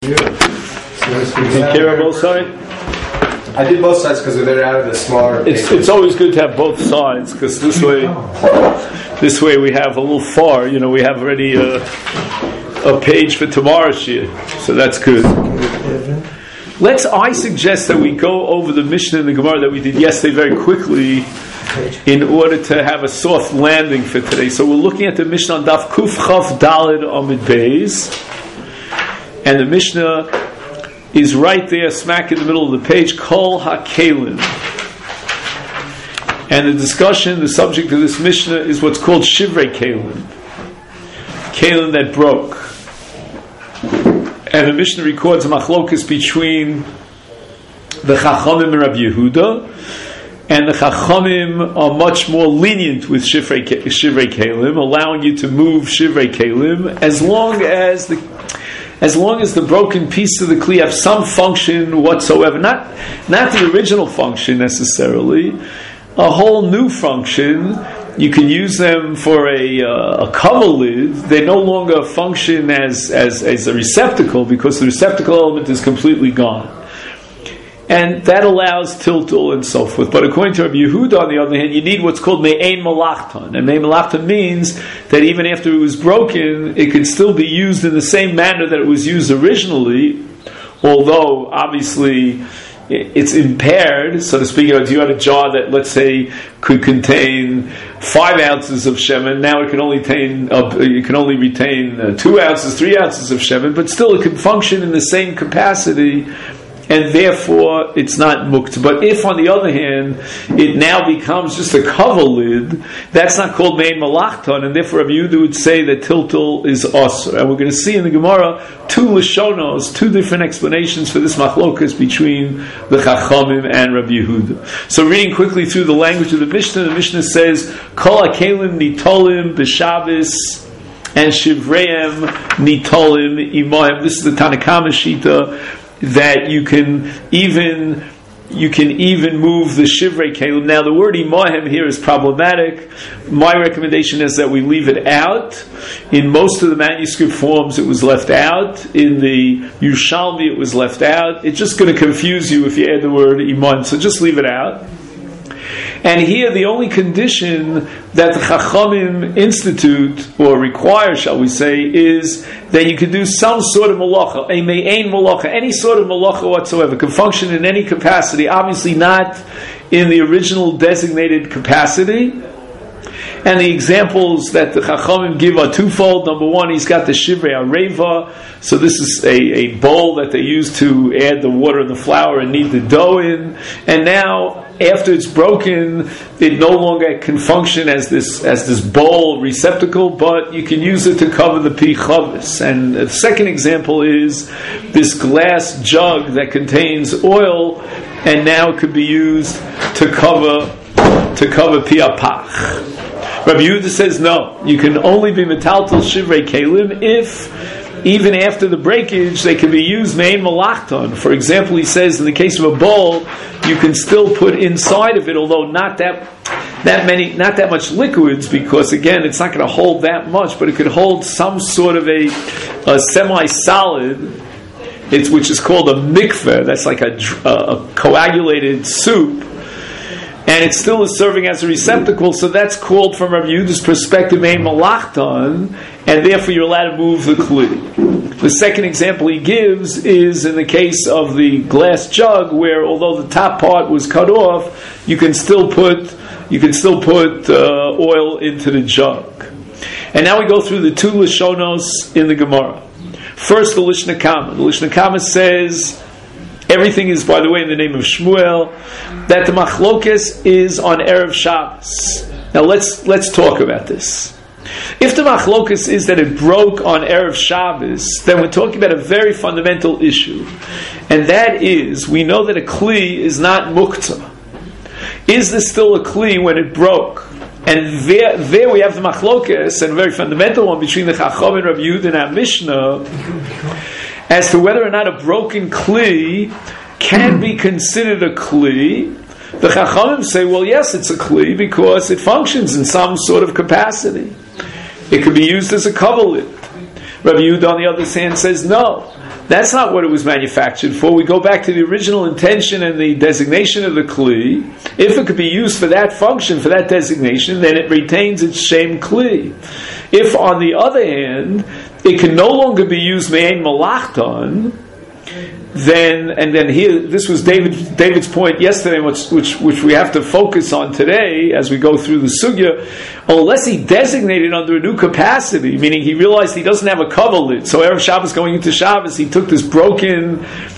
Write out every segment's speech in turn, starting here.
Take care of both sides. I did both sides because they're out of the smaller. It's always good to have both sides because this way we have a little far. We have already a page for tomorrow's year, so that's good. I suggest that we go over the Mishnah and the Gemara that we did yesterday very quickly in order to have a soft landing for today. So we're looking at the Mishnah on Daf Kuf Chaf Daled Amud Beis, and the Mishnah is right there, smack in the middle of the page, Kol HaKelim. And the discussion, the subject of this Mishnah is what's called Shivrei Kelim. Kelim that broke. And the Mishnah records a machlokas between the Chachamim and Rabbi Yehuda, and the Chachamim are much more lenient with Shivrei Kelim, allowing you to move Shivrei Kelim as long as the broken piece of the kli have some function whatsoever, not the original function necessarily, a whole new function. You can use them for a cover lid. They no longer function as a receptacle because the receptacle element is completely gone. And that allows tiltul and so forth. But according to Rabbi Yehuda, on the other hand, you need what's called me'ein malachton. And me'ein malachton means that even after it was broken, it can still be used in the same manner that it was used originally, although obviously it's impaired, so to speak. If you had a jar that, let's say, could contain 5 ounces of shemen, now it can only retain 2 ounces, 3 ounces of shemen, but still it can function in the same capacity, and therefore it's not mukt. But if, on the other hand, it now becomes just a cover lid, that's not called mein malachton, and therefore Rabbi Yehuda would say that tiltul is asur. And we're going to see in the Gemara 2 lashonos, 2 different explanations for this machlokas between the Chachamim and Rabbi Yehuda. So reading quickly through the language of the Mishnah says, Kol HaKelim nitolim b'Shabbos and shivreim nitolim imohem. This is the Tanakama Shita, that you can even move the shivrei kelim. Now the word imahem here is problematic. My recommendation is that we leave it out. In most of the manuscript forms it was left out. In the Yerushalmi it was left out. It's just going to confuse you if you add the word imahem, so just leave it out. And here the only condition that the Chachamim institute, or require, shall we say, is that you can do some sort of malacha, a me'ein malacha, any sort of malacha whatsoever, can function in any capacity, obviously not in the original designated capacity. And the examples that the Chachamim give are twofold. Number one, he's got the Shivrei Areva, so this is a bowl that they use to add the water and the flour and knead the dough in, and now after it's broken, it no longer can function as this bowl receptacle, but you can use it to cover the pi chavis. And the second example is this glass jug that contains oil, and now it could be used to cover pi apach. Rabbi Yehuda says no, you can only be metaltal shivrei kelim if even after the breakage they can be used mein malachton. For example, he says in the case of a bowl, you can still put inside of it, although not that much liquids, because again it's not going to hold that much, but it could hold some sort of a semi-solid, which is called a mikveh. That's like a coagulated soup, and it still is serving as a receptacle, so that's called, from Rabbi Yehuda's perspective, ein malachton, and therefore you're allowed to move the kli. The second example he gives is in the case of the glass jug, where although the top part was cut off, you can still put oil into the jug. And now we go through the 2 lashonos in the Gemara. First, the Lishna Kama. The Lishna Kama says, everything is, by the way, in the name of Shmuel, that the machlokes is on Erev Shabbos. Now let's talk about this. If the machlokes is that it broke on Erev Shabbos, then we're talking about a very fundamental issue. And that is, we know that a kli is not muktzah. Is this still a kli when it broke? And there we have the machlokes, and a very fundamental one, between the Chacham and Rabbi Yehuda and our Mishnah, as to whether or not a broken kli can be considered a kli. The Chachamim say, well, yes, it's a kli because it functions in some sort of capacity. It could be used as a cover lid. Rabbi Yehuda, on the other hand, says no. That's not what it was manufactured for. We go back to the original intention and the designation of the kli. If it could be used for that function, for that designation, then it retains its shem kli. If, on the other hand, it can no longer be used me'ein malachton, then here, this was David's point yesterday, which we have to focus on today as we go through the sugya. Unless he designated under a new capacity, meaning he realized he doesn't have a cover lid, so Erev Shabbos going into Shabbos, he took this broken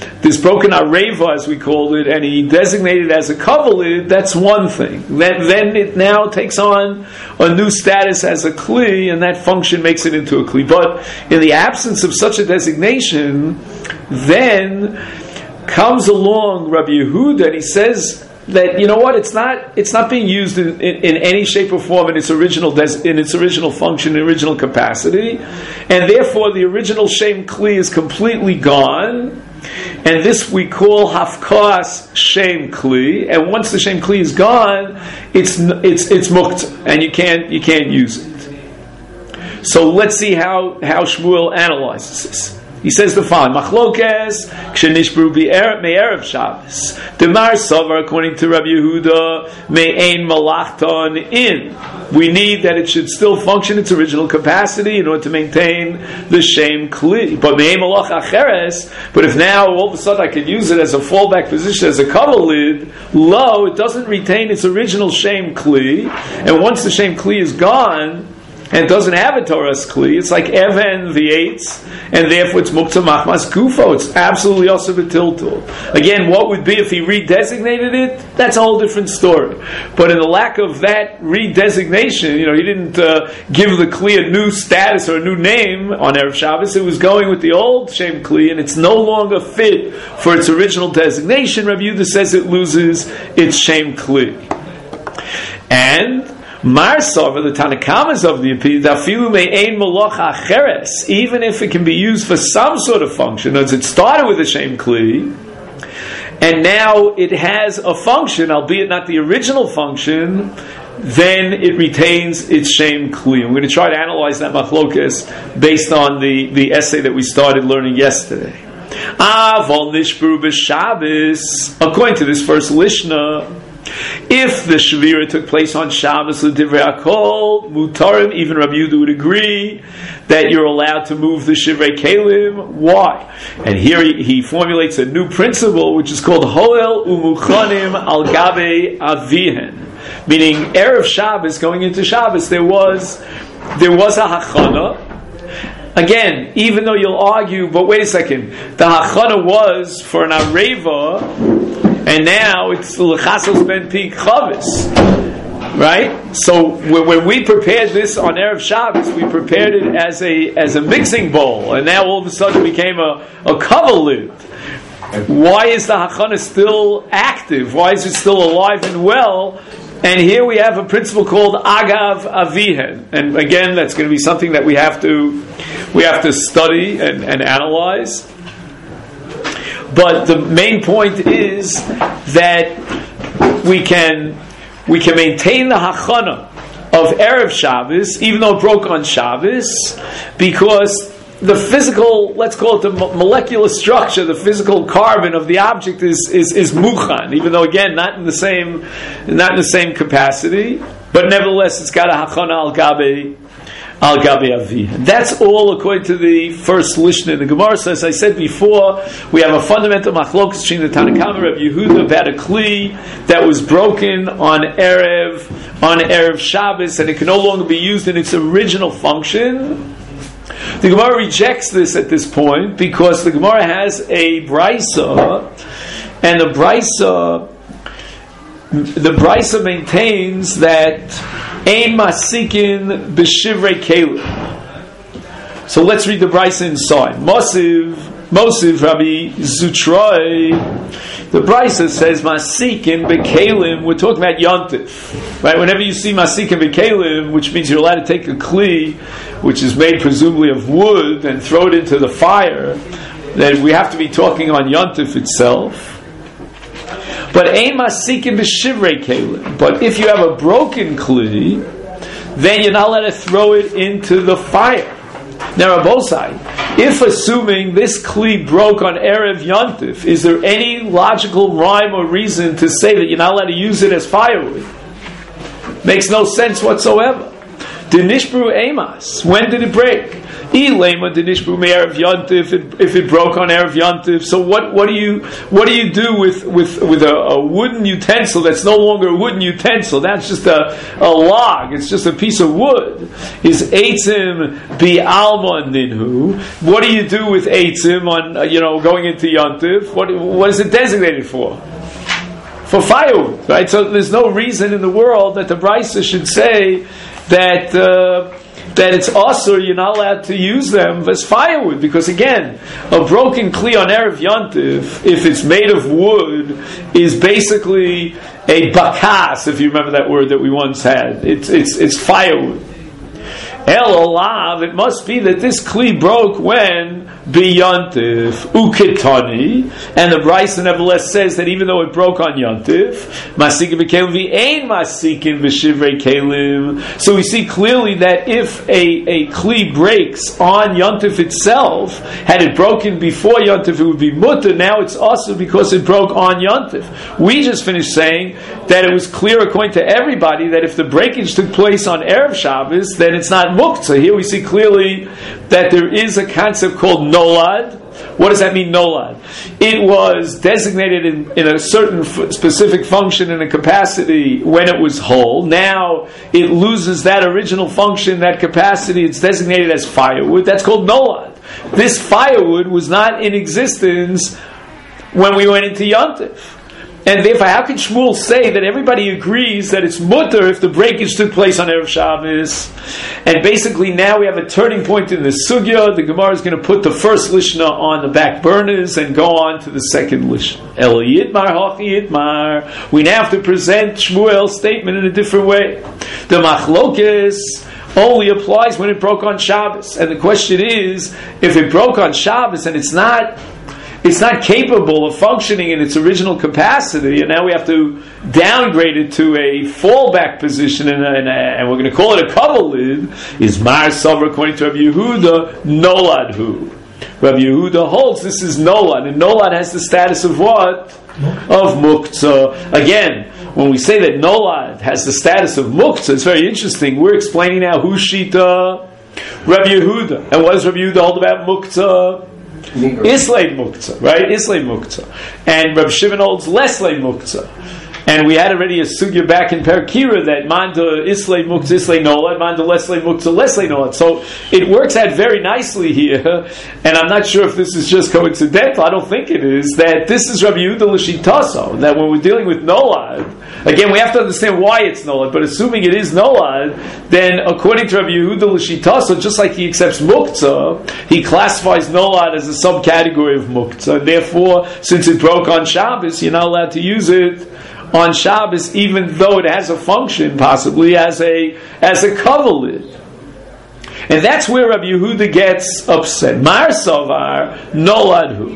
areva, as we called it, and he designated it as a cover lid. That's one thing. Then it now takes on a new status as a kli, and that function makes it into a kli. But in the absence of such a designation, then comes along Rabbi Yehuda, and he says that, you know what, it's not being used in any shape or form in its original function, original capacity, and therefore the original shem kli is completely gone, and this we call hafkas shem kli, and once the shem kli is gone, it's mukt, and you can't use it. So let's see how Shmuel analyzes this. He says the following: Machlokes k'shenishbru me'erev Shabbos. Demar Savar, according to Rabbi Yehuda, me'ein malachton in. We need that it should still function its original capacity in order to maintain the shem kli. But me'ein malach acheres. But if now all of a sudden I could use it as a fallback position, as a cover lid, it doesn't retain its original shem kli. And once the shem kli is gone, and doesn't have a Torah's kli, it's like Even the eights, and therefore it's Muktzah Machmas Kufo. It's absolutely also B'tiltul. Again, what would be if he redesignated it? That's a whole different story. But in the lack of that redesignation, he didn't give the kli a new status or a new name on Erev Shabbos. It was going with the old Shem kli, and it's no longer fit for its original designation. Rabbi Yehuda says it loses its Shem kli. And Marsav, the Tanakamas of the opinion, dafilu me'ein malach acheres, even if it can be used for some sort of function, as it started with a shem kli, and now it has a function, albeit not the original function, then it retains its shem kli. I'm going to try to analyze that machlokes based on the essay that we started learning yesterday. Aval nishbru b'Shabbos, according to this first Lishna, if the Shavira took place on Shabbos, l'divrei hakol, mutarim, even Rabbi Yehuda would agree that you're allowed to move the Shivrei Kelim. Why? And here he formulates a new principle, which is called Hoel Umuchanim Al Gabe Avihen. Meaning, Erev Shabbos, going into Shabbos, there was a hachana. Again, even though you'll argue, but wait a second, the hachana was for an areva, and now it's l'chasos ben pig chavis, right? So when we prepared this on Erev Shabbos, we prepared it as a mixing bowl, and now all of a sudden it became a cover lid. Why is the hachana still active? Why is it still alive and well? And here we have a principle called agav avihen, and again, that's going to be something that we have to study and analyze. But the main point is that we can maintain the hachana of Erev Shabbos, even though it broke on Shabbos, because the physical, let's call it the molecular structure, the physical carbon of the object is muchan, even though again not in the same capacity, but nevertheless it's got a hachana al gabe avi. That's all according to the first Lishna in the Gemara. So as I said before, we have a fundamental machlokes between the Tanakama Rabbi Yehuda about a kli that was broken on Erev Shabbos, and it can no longer be used in its original function. The Gemara rejects this at this point because the Gemara has a brisa, and the brisa maintains that ein masikin b'shivrei kelim. So let's read the brisa inside. Mosiv Rabbi Zutroi. The brisa says masikin b'kelim. We're talking about yontif, right? Whenever you see masikin b'kelim, which means you're allowed to take a kli, which is made presumably of wood, and throw it into the fire, then we have to be talking on yontif itself. But ein masikin b'shivrei kelim. But if you have a broken kli, then you're not allowed to throw it into the fire. Now, Rabosai, if assuming this Kli broke on Erev Yontif, is there any logical rhyme or reason to say that you're not allowed to use it as firewood? Makes no sense whatsoever. Dinishbru Emas, when did it break? Elema Dinishbru me Erev Yontif, if it broke on Erev Yontif. So what do you do with a wooden utensil that's no longer a wooden utensil? That's just a log. It's just a piece of wood. Is eitzim bi alma ninhu? What do you do with eitzim on going into Yontif? What is it designated for? For firewood, right? So there's no reason in the world that the Brisa should say that it's also you're not allowed to use them as firewood, because again, a broken kli on Erev Yontif, if it's made of wood, is basically a bakas, if you remember that word that we once had. It's firewood. El olav, it must be that this kli broke when b'yontif uketani, and the Brisa nevertheless says that even though it broke on yontif, masikin b'kelim v'ein masikin b'shivrei kelim. So we see clearly that if a kli breaks on yontif itself, had it broken before yontif, it would be mutter. Now it's also because it broke on yontif. We just finished saying that it was clear according to everybody that if the breakage took place on Erev Shabbos, then it's not muktzah. Here we see clearly that there is a concept called nolad. What does that mean, nolad? It was designated in a certain specific function and a capacity when it was whole. Now it loses that original function, that capacity. It's designated as firewood. That's called nolad. This firewood was not in existence when we went into Yontif. And therefore, how can Shmuel say that everybody agrees that it's mutter if the breakage took place on Erev Shabbos? And basically now we have a turning point in the sugya. The Gemara is going to put the first lishna on the back burners and go on to the second lishna. El Yitmar Hachi Yitmar. We now have to present Shmuel's statement in a different way. The machlokes only applies when it broke on Shabbos. And the question is, if it broke on Shabbos and it's not capable of functioning in its original capacity, and now we have to downgrade it to a fallback position, and we're going to call it a kavalid, is Mar Savra, according to Rabbi Yehuda, nolad hu. Rabbi Yehuda holds this is nolad, and nolad has the status of what? Of muktzah. Again, when we say that nolad has the status of muktzah, it's very interesting. We're explaining now who shita? Rabbi Yehuda. And what does Rabbi Yehuda hold about muktzah? Islay Muktzah, right? Islay Muktzah. And Reb Shimon holds Leslay Muktzah. And we had already a sugya back in Perkira that Manda Islay Muktzah, Islay Nolad, Manda Leslay Muktzah, Leslay Nolad. So it works out very nicely here, and I'm not sure if this is just coincidental, I don't think it is, that this is Rabbi Yehuda L'Shitaso, that when we're dealing with Nolad, again, we have to understand why it's Nolad, but assuming it is Nolad, then according to Rabbi Yehuda L'Shitaso, just like he accepts Muktzah, he classifies Nolad as a subcategory of Muktzah, and therefore, since it broke on Shabbos, you're not allowed to use it on Shabbos, even though it has a function, possibly as a kavalid. And that's where Rabbi Yehuda gets upset. Mar Savar Noladhu.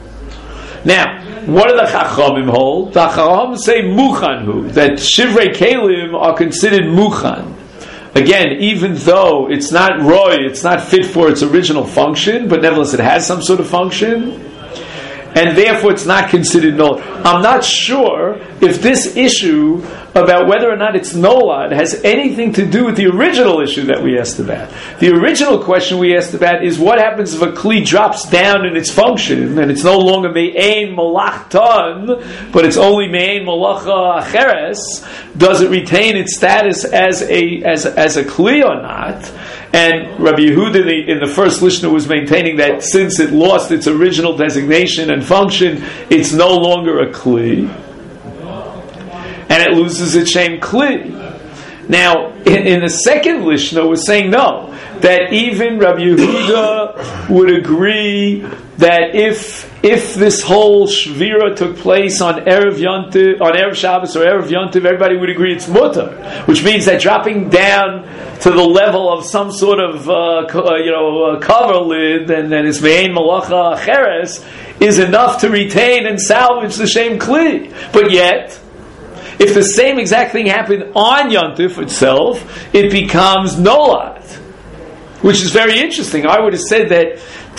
Now, what do the Chachamim hold? The Chachamim say Muchanhu, that Shivrei Kelim are considered Muchan. Again, even though it's not roy, it's not fit for its original function, but nevertheless it has some sort of function, and therefore it's not considered nolad. I'm not sure if this issue about whether or not it's nolad has anything to do with the original issue that we asked about. The original question we asked about is what happens if a kli drops down in its function and it's no longer me'ein malachtan, but it's only me'ein malacha acheres. Does it retain its status as a kli or not? And Rabbi Yehuda in the first Lishna was maintaining that since it lost its original designation and function, it's no longer a kli, and it loses its shem kli. Now, in the second Lishna, we're saying no, that even Rabbi Yehuda would agree that if this whole shvira took place on Erev Yontiv, on Erev Shabbos or Erev Yontiv, everybody would agree it's mutter, which means that dropping down to the level of some sort of cover lid, and then it's me'ein malacha acheres, is enough to retain and salvage the shem kli. But yet, if the same exact thing happened on Yontif itself, it becomes nolad. which is very interesting. I would have said that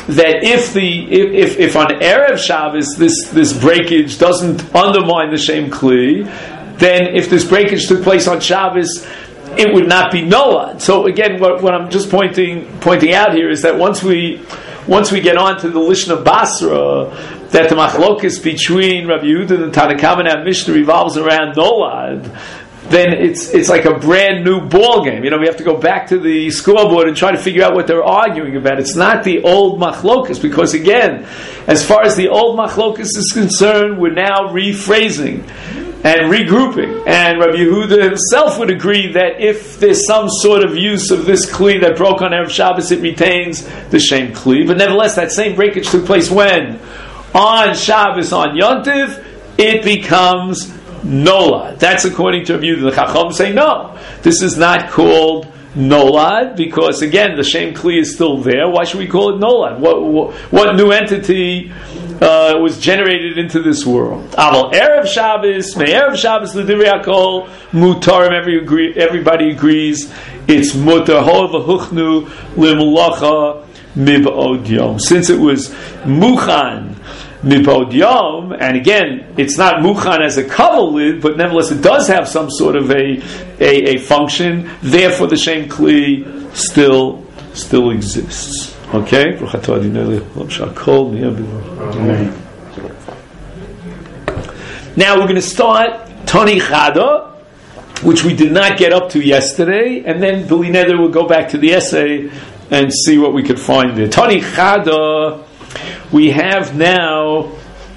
if on Erev Shabbos this breakage doesn't undermine the Shem Kli, then if this breakage took place on Shabbos, it would not be nolad. So again, what I'm just pointing out here is that once we get on to the Lishna Basra, that the machlokes between Rabbi Yehuda and Tanna Kamma and Mishnah revolves around nolad, then it's like a brand new ball game. We have to go back to the scoreboard and try to figure out what they're arguing about. It's not the old machlokes, because again, as far as the old machlokes is concerned, we're now rephrasing and regrouping. And Rabbi Yehuda himself would agree that if there's some sort of use of this kli that broke on Erev Shabbos, it retains the same kli. But nevertheless, that same breakage took place when? On Shabbos, on Yontiv, it becomes nolad. That's according to Rabbi Yehuda. The Chacham say no, this is not called nolad, because again, the shem kli is still there. Why should we call it nolad? What new entity was generated into this world? Aval Erev Shabbos, me Erev Shabbos l'divrei hakol mutarim. Everybody agrees it's mutar ho v'huchnu limulacha mib'od yom. Since it was muchan mib'od yom, and again, it's not muchan as a cover lid, but nevertheless it does have some sort of a function. Therefore, the shem kli still exists. Okay? Now we're going to start Tani Chada, which we did not get up to yesterday, and then B'li Neder will go back to the essay and see what we could find there. Tani Chada, we have now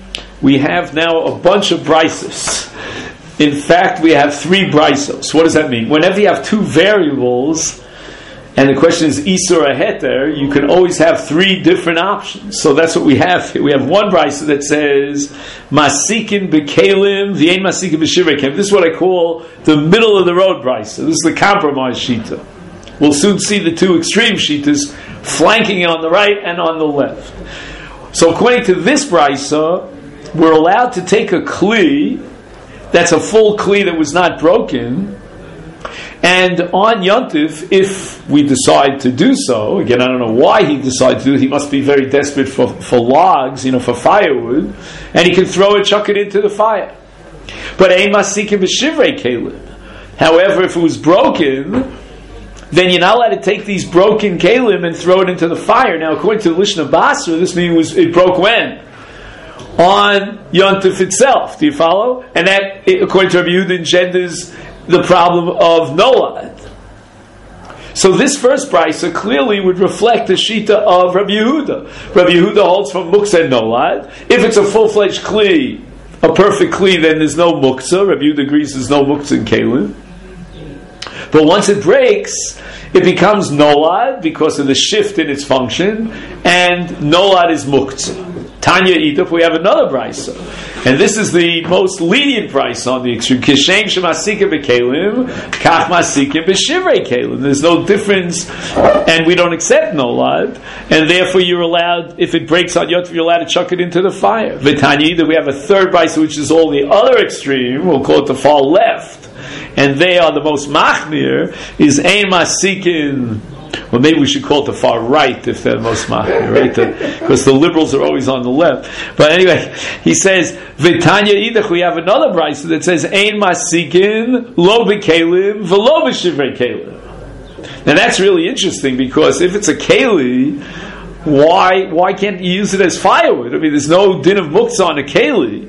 a bunch of brisos. In fact, we have 3 brisos. What does that mean? Whenever you have 2 variables, and the question is Isur or Heter, you can always have 3 different options. So that's what we have here. We have one brisa that says Masikin b'kelim v'yein Masikin b'shivrei kelim. This is what I call the middle of the road brisa. This is the compromise shita. We'll soon see the 2 extreme shitas flanking on the right and on the left. So according to this brisa, we're allowed to take a kli that's a full kli that was not broken, and on Yontif, if we decide to do so, again, I don't know why he decided to do it, he must be very desperate for logs, for firewood, and he can throw it, chuck it into the fire. But ein masikim b'shivrei kelim. However, if it was broken, then you're not allowed to take these broken kelim and throw it into the fire. Now, according to the Lishna Basra, this means it broke when? On Yontif itself. Do you follow? And that, according to Rabbi Yehuda, engenders the problem of nolad. So this first brisa clearly would reflect the shita of Rabbi Yehuda. Rabbi Yehuda holds from muktzah and nolad. If it's a full-fledged kli, a perfect kli, then there's no muktzah. Rabbi Yehuda agrees there's no muktzah in kelim. But once it breaks, it becomes nolad because of the shift in its function, and nolad is muktzah. Tanya Iduf, we have another brisa, and this is the most lenient brisa on the extreme. Kishem shemasikim b'kelim, kach masikim b'shivrei kelim. There's no difference, and we don't accept nolad, and therefore you're allowed, if it breaks on Yontif, you're allowed to chuck it into the fire. V'Tanya Iduf, we have a third brisa, which is all the other extreme. We'll call it the far left, and they are the most machmir. Is ein masikin. Well, maybe we should call it the far right if they're most machmir, right? Because the liberals are always on the left. But anyway, he says, V'Tanya Idach, we have another brisa that says, Ein masikin lo b'kelim v'lo b'shivrei kelim. Now that's really interesting, because if it's a keli, why can't you use it as firewood? I mean, there's no din of muktzah on a keli.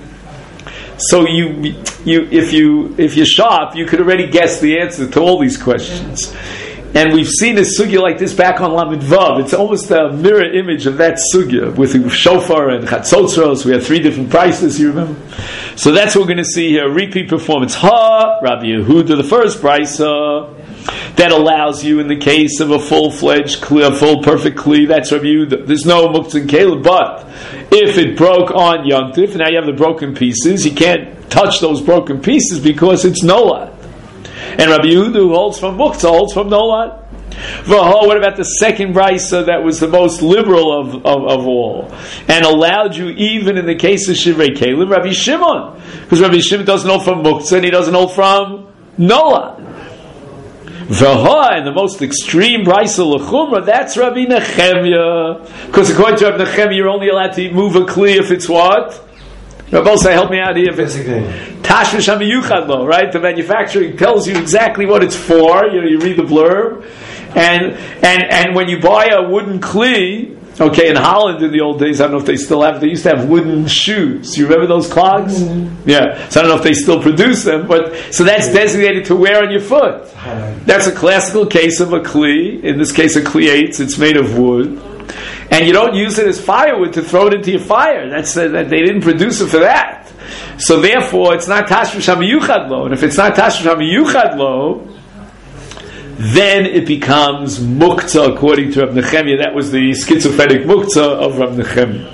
So if you're sharp, you could already guess the answer to all these questions. And we've seen a sugya like this back on Lamed Vav. It's almost a mirror image of that sugya with shofar and chatzotzros. We have 3 different prices, you remember? So that's what we're going to see here. Repeat performance. Rabbi Yehuda, the first brisa that allows you, in the case of a full-fledged kli, a full perfect kli, that's Rabbi Yehuda. There's no muktzah and kelim, but if it broke on Yontif, now you have the broken pieces, you can't touch those broken pieces because it's nolad. And Rabbi Yehuda, who holds from muktzah, holds from nolad. What about the second brisa that was the most liberal of all, and allowed you even in the case of shivrei kelim? Rabbi Shimon, because Rabbi Shimon doesn't hold from muktzah and he doesn't hold from nolad. V'ha, and the most extreme brisa l'chumra, that's Rabbi Nechemia. Because according to Rabbi Nechemia, you're only allowed to move a kli if it's what? Rabbi Osai, help me out here. If it's tashmish hamiyuchad lo, right? The manufacturer tells you exactly what it's for. You read the blurb, and when you buy a wooden kli. Okay, in Holland in the old days, I don't know if they still have. They used to have wooden shoes. You remember those clogs? Mm-hmm. Yeah. So I don't know if they still produce them, but so that's designated to wear on your foot. That's a classical case of a kli. In this case, a kli eitz. It's made of wood, and you don't use it as firewood to throw it into your fire. That's they didn't produce it for that. So therefore, it's not tashmish hamiyuchad lo. And if it's not tashmish hamiyuchad lo, then it becomes muktzah according to Rav Nechemia. That was the schizophrenic muktzah of Rav Nechemia.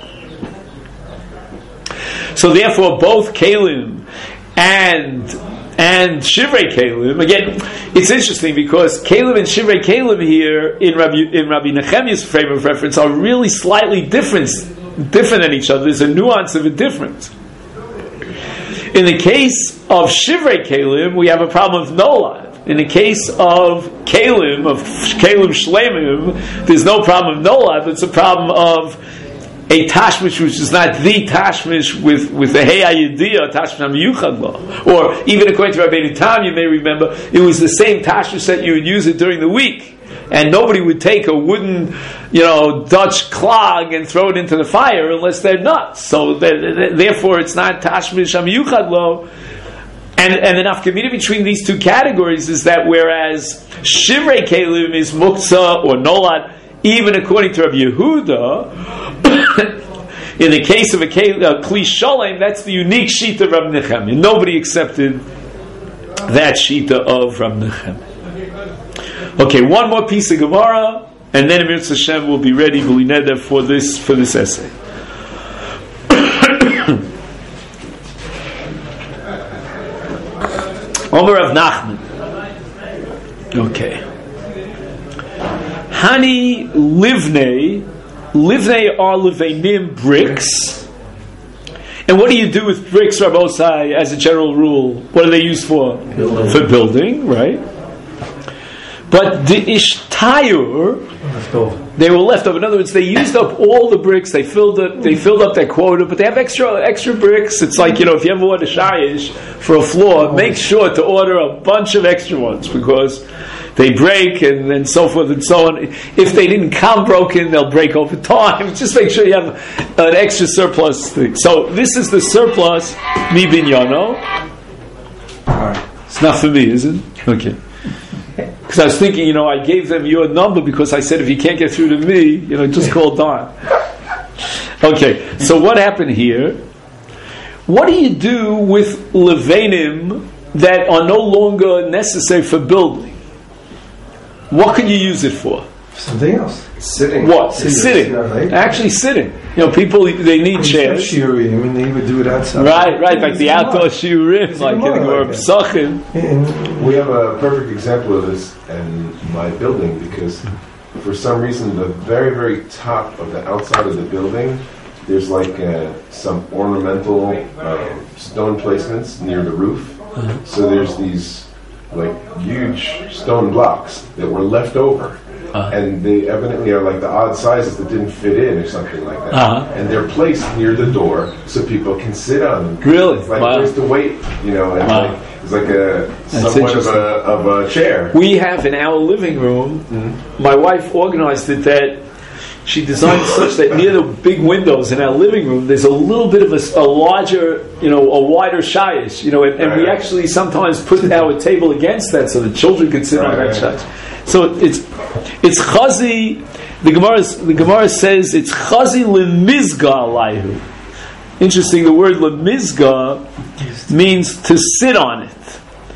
So therefore, both kalim and shivrei kalim. Again, it's interesting because kalim and shivrei kalim here in Rabbi Nechemia's frame of reference are really slightly different than each other. There's a nuance of a difference. In the case of shivrei kalim, we have a problem of nolad. In the case of kalim shleimim, there's no problem of nolad, but it's a problem of a tashmish which is not the tashmish with the hey ayidiyah, tashmish hamiyuchad lo. Or even according to Rabbeinu Tam, you may remember, it was the same tashmish that you would use it during the week. And nobody would take a wooden, Dutch clog and throw it into the fire unless they're nuts. So therefore it's not tashmish hamiyuchad lo. And the nafkamina between these two categories is that whereas shivrei kalim is muktzah or nolad, even according to Rabbi Yehuda, in the case of a kli sholem, that's the unique shita of Rabbi Nechemia. Nobody accepted that shita of Rabbi Nechemia. Okay, one more piece of Gemara, and then Emir Hashem will be ready, B'li for this essay. Omer of Nachman. Okay. Hani livnei are liveinim bricks. And what do you do with bricks, Rabbi Osai, as a general rule? What are they used for? Building. For building, right? But the ishtayur, they were left over. In other words, they used up all the bricks. They filled up their quota, but they have extra bricks. It's like, if you ever want a shayish for a floor, make sure to order a bunch of extra ones because they break and so forth and so on. If they didn't come broken, they'll break over time. Just make sure you have an extra surplus thing. So this is the surplus mi binyano. It's not for me, is it? Okay. Because I was thinking, I gave them your number because I said if you can't get through to me, just call Don. Okay, so what happened here? What do you do with levanim that are no longer necessary for building? What can you use it for? Something else. Sitting. What? Sitting. Actually sitting. People, they need chairs. Shiurim, they would do it outside. Right, like the outdoor shiurim, like in the Psachim. We have a perfect example of this in my building because for some reason the very, very top of the outside of the building, there's like some ornamental stone placements near the roof. So there's these like huge stone blocks that were left over. And they evidently are like the odd sizes that didn't fit in or something like that. And they're placed near the door so people can sit on them. Really? It's like a place to wait, and it's like somewhat of a chair. We have in our living room, my wife organized it that she designed it such that near the big windows in our living room, there's a little bit of a larger, a wider shayish, and we actually sometimes put our table against that so the children could sit on that shayish. So it's chazi. The Gemara says it's chazi lemizga alayhu. Interesting. The word lemizga means to sit on it,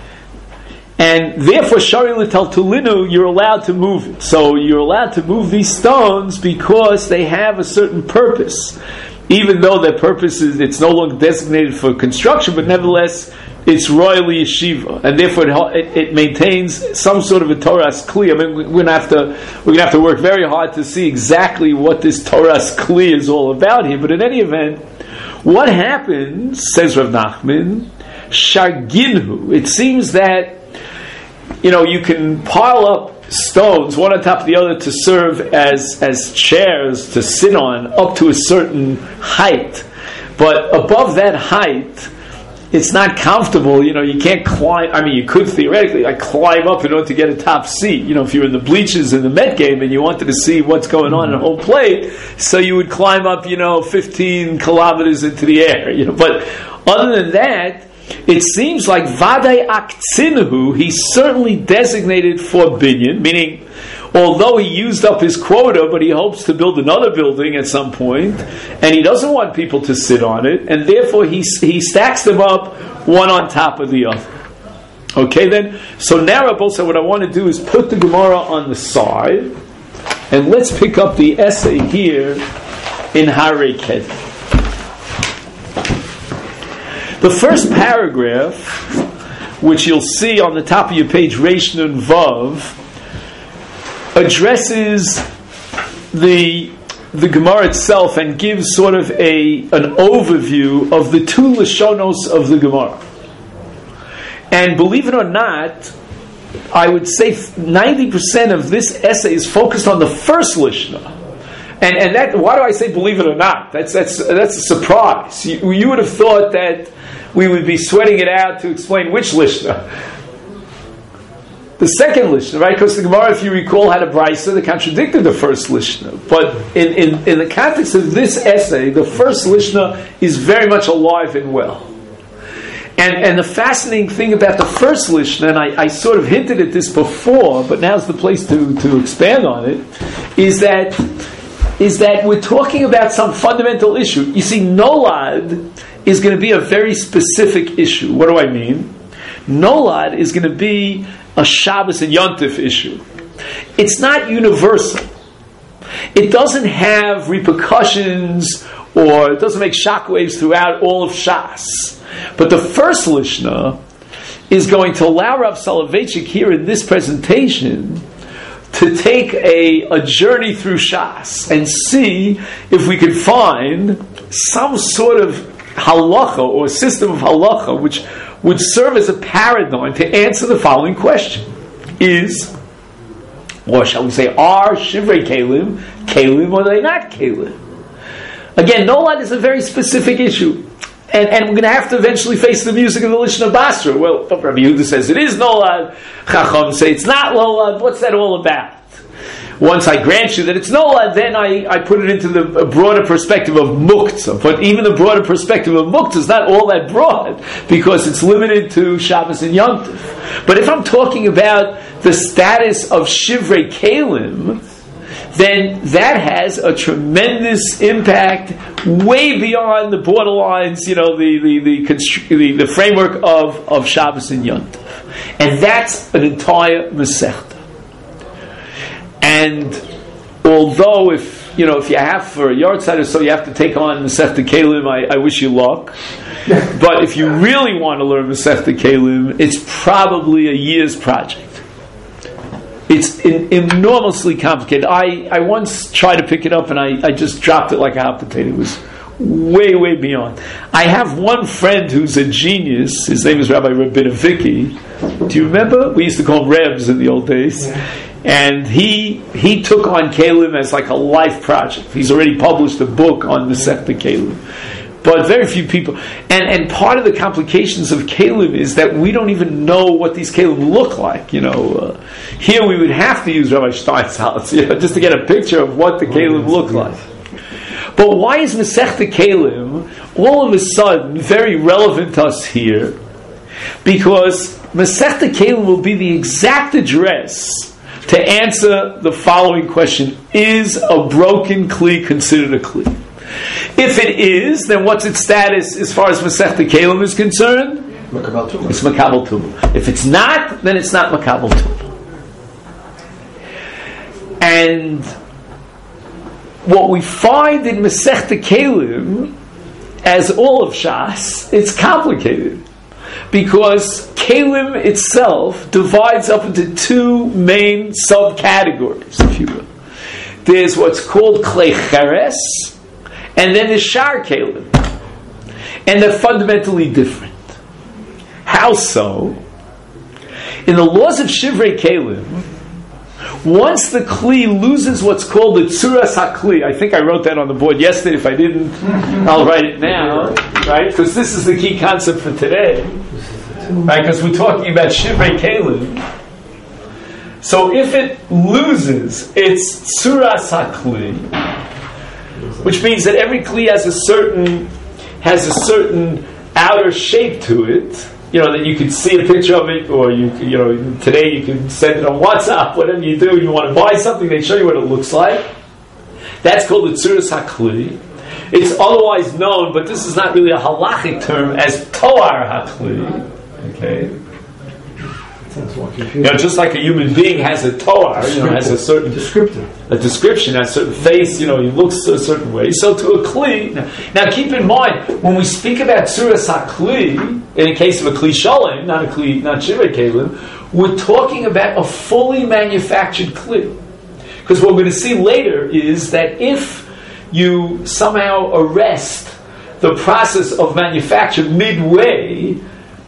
and therefore shari l'tal tulinu, you're allowed to move it. So you're allowed to move these stones because they have a certain purpose, even though their purpose it's no longer designated for construction, but nevertheless. It's royally yeshiva, and therefore it maintains some sort of a Torah's kli. I mean, we're gonna have to work very hard to see exactly what this Torah's kli is all about here. But in any event, what happens, says Rav Nachman, sharginhu. It seems that you can pile up stones one on top of the other to serve as chairs to sit on up to a certain height. But above that height, it's not comfortable. You can't climb. I mean, you could theoretically climb up in order to get a top seat. If you're in the bleachers in the Met game and you wanted to see what's going on in home plate, so you would climb up, 15 kilometers into the air. But other than that, it seems like Vadai Aktsinuhu, he's certainly designated for binyan, meaning although he used up his quota, but he hopes to build another building at some point, and he doesn't want people to sit on it, and therefore he stacks them up one on top of the other. Okay then, so now Rabbi said what I want to do is put the Gemara on the side, and let's pick up the essay here in Harei Kedem. The first paragraph, which you'll see on the top of your page, Reish Nun Vav, addresses the Gemara itself and gives sort of an overview of the two Lashonos of the Gemara. And believe it or not, I would say 90% of this essay is focused on the first Lishna. And that, why do I say believe it or not? That's a surprise. You would have thought that we would be sweating it out to explain which Lishna. The second Lishna, right? Because the Gemara, if you recall, had a brisa that contradicted the first Lishna. But in the context of this essay, the first Lishna is very much alive and well. And the fascinating thing about the first Lishna, and I sort of hinted at this before, but now's the place to expand on it, is that we're talking about some fundamental issue. You see, Nolad is going to be a very specific issue. What do I mean? Nolad is going to be a Shabbos and Yontif issue. It's not universal. It doesn't have repercussions, or it doesn't make shockwaves throughout all of Shas. But the first Lishna is going to allow Rav Soloveitchik here in this presentation to take a journey through Shas and see if we could find some sort of halacha or system of halacha which would serve as a paradigm to answer the following question. Or shall we say, are Shivrei Kelim, or are they not Kelim? Again, Nolad is a very specific issue. And we're going to have to eventually face the music of the Lishna Basra. Well, Rabbi Yehuda says it is Nolad. Chacham say it's not Nolad. What's that all about? Once I grant you that it's Nolad, then I put it into the broader perspective of Muktzah. But even the broader perspective of Muktzah is not all that broad, because it's limited to Shabbos and Yom Tov. But if I'm talking about the status of Shivrei Kelim, then that has a tremendous impact way beyond the borderlines, the framework of Shabbos and Yom Tov. And that's an entire Masechta. And although if you have for a yard side or so, you have to take on Masechta Kelim, I wish you luck. But if you really want to learn Masechta Kelim, it's probably a year's project. It's enormously complicated. I once tried to pick it up and I just dropped it like a hot potato. It was way, way beyond. I have one friend who's a genius. His name is Rabbi Rabinovicki. Do you remember? We used to call him Rebs in the old days. And he took on Kelim as like a life project. He's already published a book on Masechta Kelim. But very few people. And part of the complications of Kelim is that we don't even know what these Kelim look like. Here we would have to use Rabbi Steinsaltz, just to get a picture of what the Kelim look like. But why is Masechta Kelim all of a sudden very relevant to us here? Because Masechta Kelim will be the exact address to answer the following question: is a broken Kli considered a Kli? If it is, then what's its status as far as Masechta Kelim is concerned? It's Makabel Tumah. If it's not, then it's not Makabel Tumah. And what we find in Masechta Kelim, as all of Shas, it's complicated. Because Kelim itself divides up into two main subcategories, if you will. There's what's called Klei Cheres, and then there's Shar Kelim. And they're fundamentally different. How so? In the laws of Shivrei Kelim, once the Kli loses what's called the Tzuras HaKli, I think I wrote that on the board yesterday. If I didn't, I'll write it now, right? Because this is the key concept for today, right? Because we're talking about Shivrei Kelim. So if it loses its Tzuras HaKli, which means that every Kli has a certain outer shape to it, that you could see a picture of it, or today you can send it on WhatsApp, whatever you do, you want to buy something, they show you what it looks like. That's called the Tzuras HaKli. It's otherwise known, but this is not really a halachic term, as Toar HaKli. Okay? Just like a human being has a Toar, has a certain description, a certain face, he looks a certain way. So to a Kli, now keep in mind, when we speak about Tzuras HaKli, in the case of a Kli Sholem, not Shivrei Kelim, we're talking about a fully manufactured Kli. Because what we're going to see later is that if you somehow arrest the process of manufacture midway,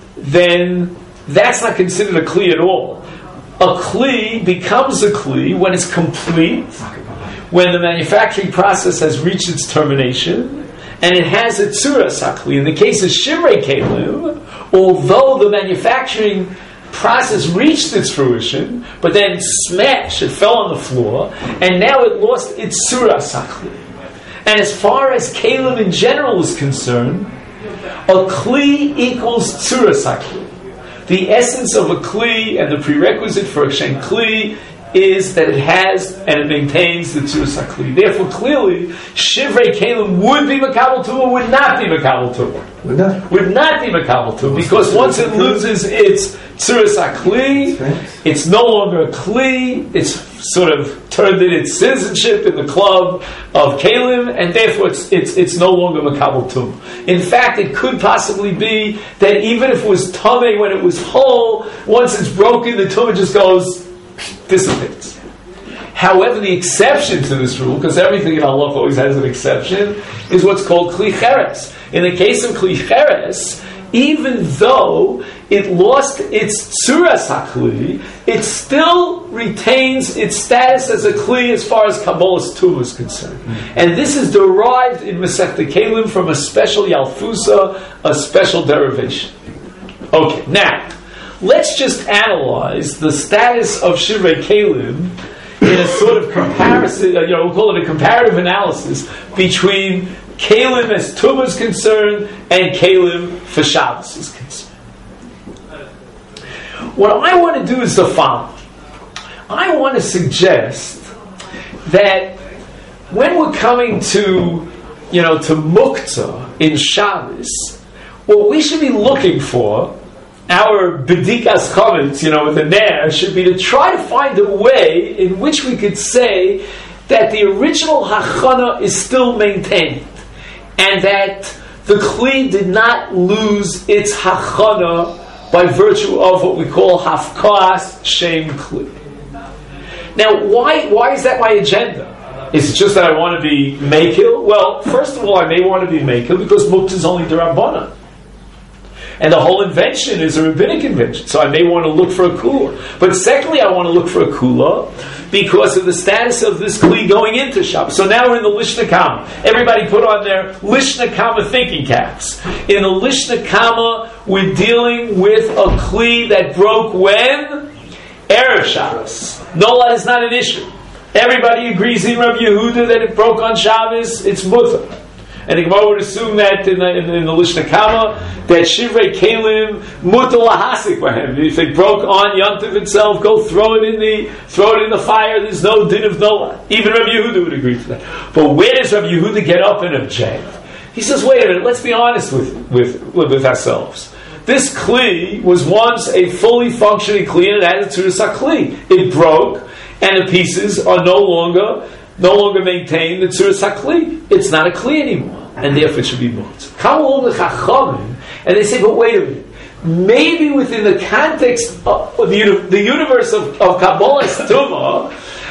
then that's not considered a Kli at all. A Kli becomes a Kli when it's complete, when the manufacturing process has reached its termination, and it has a Tzuras HaKli. In the case of Shivrei Kelim, although the manufacturing process reached its fruition, but then smash, it fell on the floor, and now it lost its Tzuras HaKli. And as far as Kelim in general is concerned, a Kli equals Tzuras HaKli. The essence of a Kli and the prerequisite for a Shem Kli is that it has and it maintains the Tzuras HaKli. Therefore, clearly, Shivrei Kelim would be Makabel Tumah, would not be Makabel Tumah. Would not be Makabel Tumah, because once it loses its Tzuras HaKli, it's no longer a Kli, it's sort of turned in its citizenship in the club of Kelim, and therefore it's no longer Makabel Tumah. In fact, it could possibly be that even if it was Tameh when it was whole, once it's broken, the Tumah just dissipates. However, the exception to this rule, because everything in Allah always has an exception, is what's called Kli Cheres. In the case of Kli Cheres, even though it lost its Tzuras HaKli, it still retains its status as a Kli as far as Kabbalah's Tumah is concerned. And this is derived in Masechta Kelim from a special Yalfusa, a special derivation. Okay, now, let's just analyze the status of Shivrei Kelim in a sort of comparison, we'll call it a comparative analysis between Kelim as Tumah is concerned and Kelim for Shabbos is concerned. What I want to do is the following. I want to suggest that when we're coming to Muktzah in Shabbos, what we should be looking for, our Bedikas comments, with the Ner, should be to try to find a way in which we could say that the original Hachana is still maintained, and that the Kli did not lose its Hachana by virtue of what we call Hafkas Shem Kli. Now, why is that my agenda? Is it just that I want to be Mekil? Well, first of all, I may want to be Mekil because Muktzah is only D'Rabbanan. And the whole invention is a rabbinic invention. So I may want to look for a kula. But secondly, I want to look for a kula because of the status of this Kli going into Shabbos. So now we're in the Lishna Kama. Everybody put on their Lishna Kama thinking caps. In the Lishna Kama, we're dealing with a Kli that broke when? Erev Shabbos. Nolad is not an issue. Everybody agrees in Rabbi Yehuda that it broke on Shabbos, it's mutar. And the Gemara would assume that in the Lishna Kama, that Shivrei Kelim mutar lahasik bahem. If they broke on Yom Tov itself, go throw it in the fire. There's no din of nolad. Even Rabbi Yehuda would agree to that. But where does Rabbi Yehuda get up and object? He says, "Wait a minute. Let's be honest with ourselves. This Kli was once a fully functioning Kli, and it had a Tzuras HaKli. It broke, and the pieces are no longer maintain the Tzuras HaKli. It's not a Kli anymore, and therefore it should be moved." Come along the Chachamim, and they say, but wait a minute. Maybe within the context of the universe of Kabbalah's Tumah,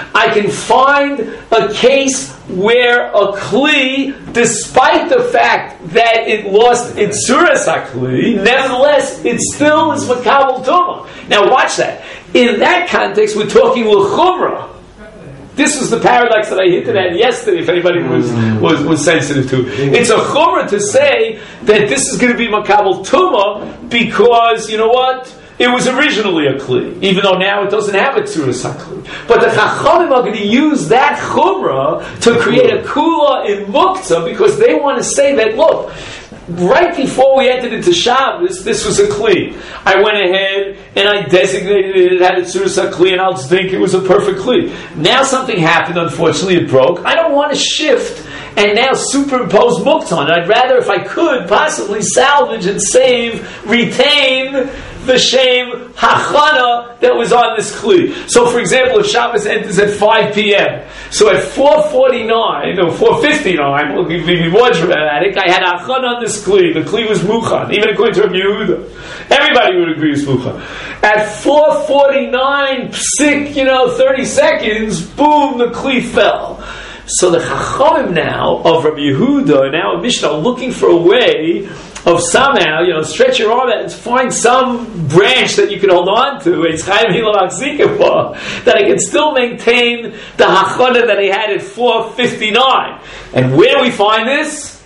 I can find a case where a kli, despite the fact that it lost its suras hakli, nevertheless it still is makabel tumah. Now watch that. In that context, we're talking l'chumrah. This was the paradox that I hinted at yesterday, if anybody was sensitive to. It's a chumrah to say that this is going to be makabel tumah because, you know what? It was originally a kli, even though now it doesn't have a tzuras hakli. But the chachamim are going to use that chumrah to create a kula in muktzah because they want to say that, look, right before we entered into Shabbos, this was a kli. I went ahead and I designated it had a tzuras hakli, and I'll think it was a perfect kli. Now something happened, unfortunately it broke. I don't want to shift and now superimpose muktzah on it. I'd rather, if I could, possibly salvage and save, retain the shame hachana that was on this kli. So, for example, if Shabbos enters at 5 p.m., so at 4:49 or 4:59, we'll be more dramatic, I had hachana on this kli. The kli was muchan, even according to Rabbi Yehuda. Everybody would agree it's muchan. At 4:49, 30 seconds, boom, the kli fell. So the chachamim now of Rabbi Yehuda, now a Mishnah, looking for a way of somehow, stretch your arm out and find some branch that you can hold on to, that I can still maintain the hachana that I had at 4:59. And where do we find this?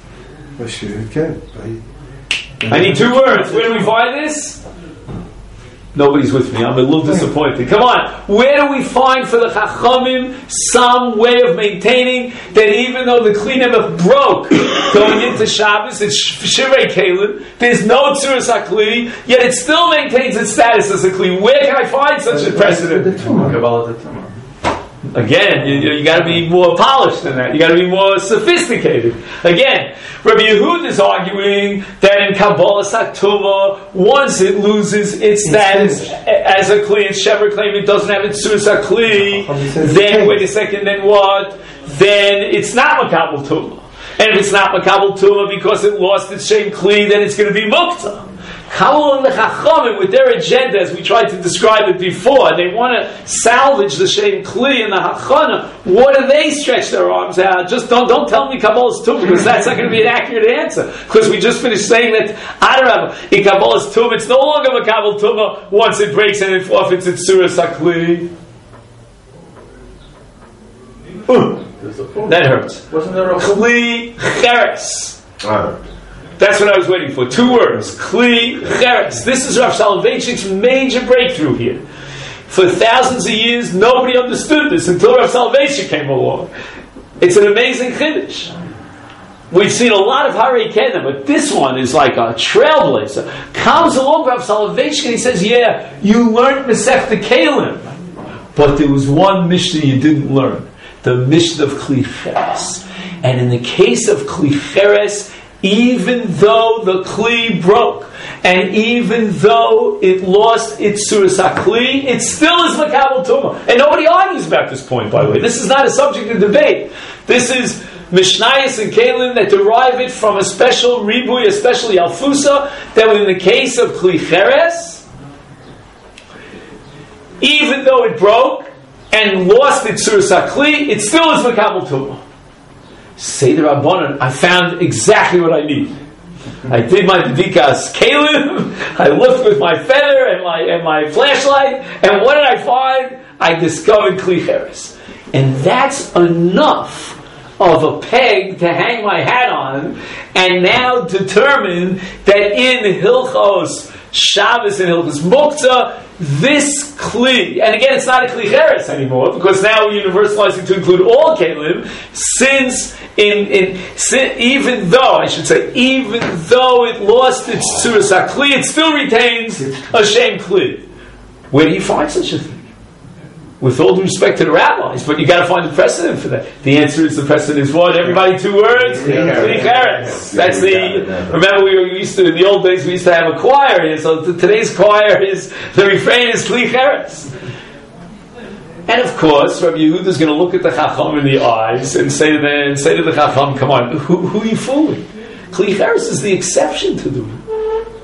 I need two words. Where do we find this? Nobody's with me. I'm a little disappointed. Come on. Where do we find for the Chachamim some way of maintaining that even though the Kli never broke going into Shabbos, it's Shirei Kalim, there's no Tzuras HaKli, yet it still maintains its status as a Kli? Where can I find such a precedent? Again, you got to be more polished than that. You got to be more sophisticated. Again, Rabbi Yehuda is arguing that in Kabbalah Saktuma, once it loses its status as a kli, its shever claim, it doesn't have its tzuras hakli. Then wait a second. Then what? Then it's not makabel tumah. And if it's not makabel tumah because it lost its shem kli, then it's going to be muktzah. Come along the Chachamim with their agenda, as we tried to describe it before. They want to salvage the Shem Kli and the Hachana. What do they stretch their arms out? Just don't tell me Kabbalah's Tum, because that's not going to be an accurate answer. Because we just finished saying that Adarab, in Kabbalah's Tum, it's no longer Makabel Tumah once it breaks and it forfeits its Tzuras HaKli. That hurts. Wasn't there a Kli Cheres? That's what I was waiting for. Two words. Kli Cheres. This is Rav Soloveitchik's major breakthrough here. For thousands of years, nobody understood this until Rav Soloveitchik came along. It's an amazing chiddush. We've seen a lot of Harei Kedem, but this one is like a trailblazer. Comes along Rav Soloveitchik and he says, yeah, you learned Masechta Kalim, but there was one Mishnah you didn't learn. The Mishnah of Kli Cheres. And in the case of Kli Cheres, even though the Kli broke, and even though it lost its Tzuras HaKli, it still is Makabel Tumah. And nobody argues about this point, by the way. This is not a subject of debate. This is Mishnayos and Kalim that derive it from a special Ribuy, a special Yalfusa, that in the case of Kli Cheres, even though it broke and lost its Tzuras HaKli, it still is Makabel Tumah. Say the Rabbanan, I found exactly what I need. I did my Bedikas Kalim, I looked with my feather and my flashlight, and what did I find? I discovered Kli Cheres. And that's enough of a peg to hang my hat on, and now determine that in Hilchos Shabbos and Hilchos Muktzah, this Kli, and again it's not a Kli Cheres anymore, because now we're universalizing to include all Kalim, since even though it lost its Tzuras HaKli, it still retains a Shem Kli. Where do you find such a thing? With all due respect to the rabbis, but you got to find the precedent for that. The answer is the precedent is what? Everybody, two words. Kli Cheres. That's remember we used to, in the old days we used to have a choir here, so today's choir is, the refrain is Kli Cheres. And of course, Rabbi Yehuda is going to look at the Chacham in the eyes and say to the Chacham, come on, who are you fooling? Kli Cheres is the exception to the rule.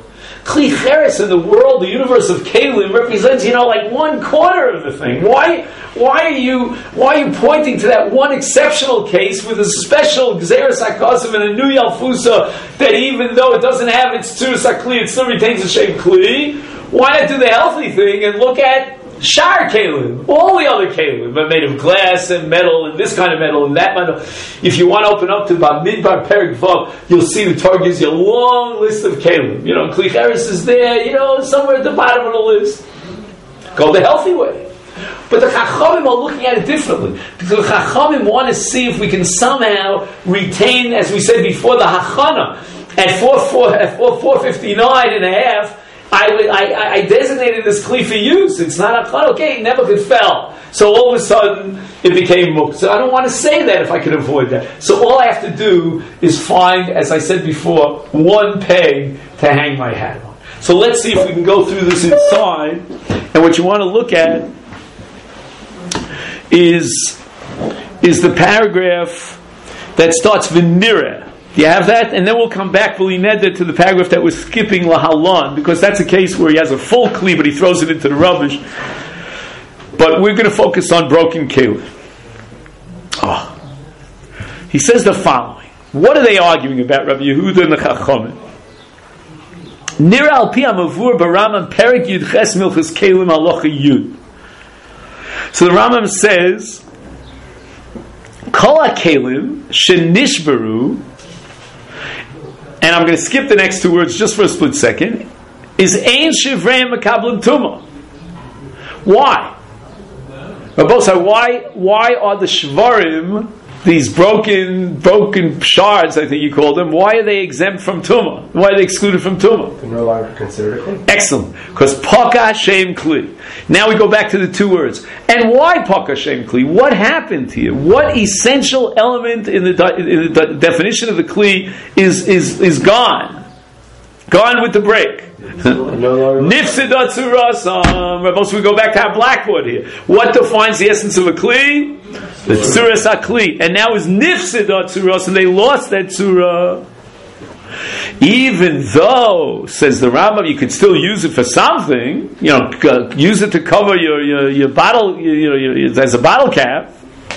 Kli Cheres in the world, the universe of Kalim, represents, like 1/4 of the thing. Why are you pointing to that one exceptional case with a special Gzeres HaKosav and a new Yalfusa that even though it doesn't have its Tzuras HaKli, it still retains the shape Kli? Why not do the healthy thing and look at Shar Kalim, all the other Kalim are made of glass and metal and this kind of metal and that metal. If you want to open up to Bamidbar Perik Vav, you'll see the Torah gives you a long list of Kalim. Kli Cheres is there, somewhere at the bottom of the list. Go the healthy way. But the Chachamim are looking at it differently. Because the Chachamim want to see if we can somehow retain, as we said before, the Hachana at 459 and a half. I designated this Kli for use. It's not a okay, never could fell. So all of a sudden, it became Muk. So I don't want to say that if I can avoid that. So all I have to do is find, as I said before, one peg to hang my hat on. So let's see if we can go through this inside. And what you want to look at is the paragraph that starts V'nireh. You have that, and then we'll come back to the paragraph that was skipping Lahalon, because that's a case where he has a full Kli, but he throws it into the rubbish. But we're going to focus on broken Keli. He says the following. What are they arguing about, Rabbi Yehuda and the Chachamim? Nira al pi amavur baramam perik yud ches milchus kelim alocha yud. So the Rambam says, Kol ha-kelim shenishbaru, and I'm going to skip the next two words just for a split second, is ein shivreim makablim tumah. Why? Why are the shvarim, these broken shards, I think you call them, why are they exempt from tumah? Why are they excluded from tumah? They're no longer considered a kli. Excellent. Because paka shem kli. Now we go back to the two words. And why paka shem kli? What happened here? What essential element in the definition of the kli is gone? Gone with the break. Nifsida tsurasam. We go back to our blackboard here. What defines the essence of a kli? The tzuras hakli. And now is nifsida tsurasam. They lost that tzura. Even though, says the Rambam, you could still use it for something. Use it to cover your bottle. As a bottle cap.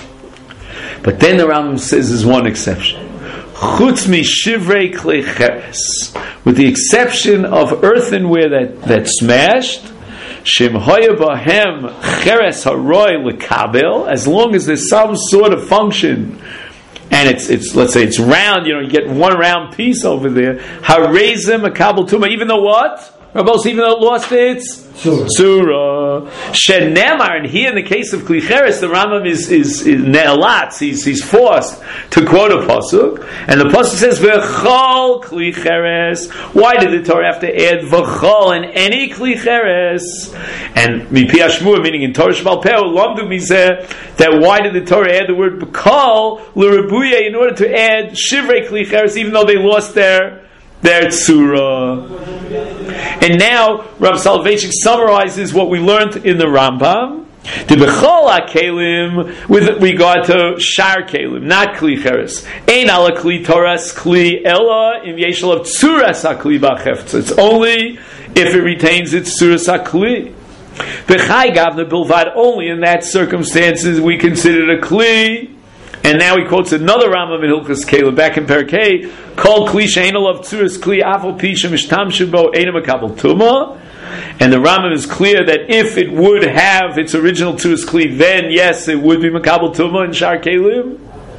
But then the Rambam says there's one exception. Chutz mi shivrei klei cheres, with the exception of earthenware that smashed, shem hoya bahem cheres haroi lekabel, as long as there's some sort of function, and it's let's say it's round, you get one round piece over there, harezim a kabel tuma, even though what? Rabos, even though it lost its Surah. Shenemar, and here in the case of Kli Cheres, the Rambam is ne'elatz, he's forced to quote a pasuk, and the pasuk says V'chol Kli Cheres. Why did the Torah have to add V'chol in any Kli Cheres? And Mipi Hashmur, meaning in Torah Shebal Peh, Lomdu Mizeh, that why did the Torah add the word B'chol L'Rebuye in order to add Shivrei Kli Cheres, even though they lost their tzura. And now Rav Soloveitchik summarizes what we learned in the Rambam. The bechol ha-kelim with regard to shar kelim, not kli cheres. Ein ala kli toras kli ela im yeshel of tzuras ha-kli b'chefetz. It's only if it retains its tzuras ha-kli. B'chai gavna bilvad, only in that circumstances we consider it a kli. And now he quotes another Rambam in Hilchos Kelim back in Perkei, called Kli she'ein alav tzuras kli afal pi shemishtamshu bo eina makabel tumah. And the Rambam is clear that if it would have its original tzuras kli, then yes, it would be makabel tumah in Shar Kelim.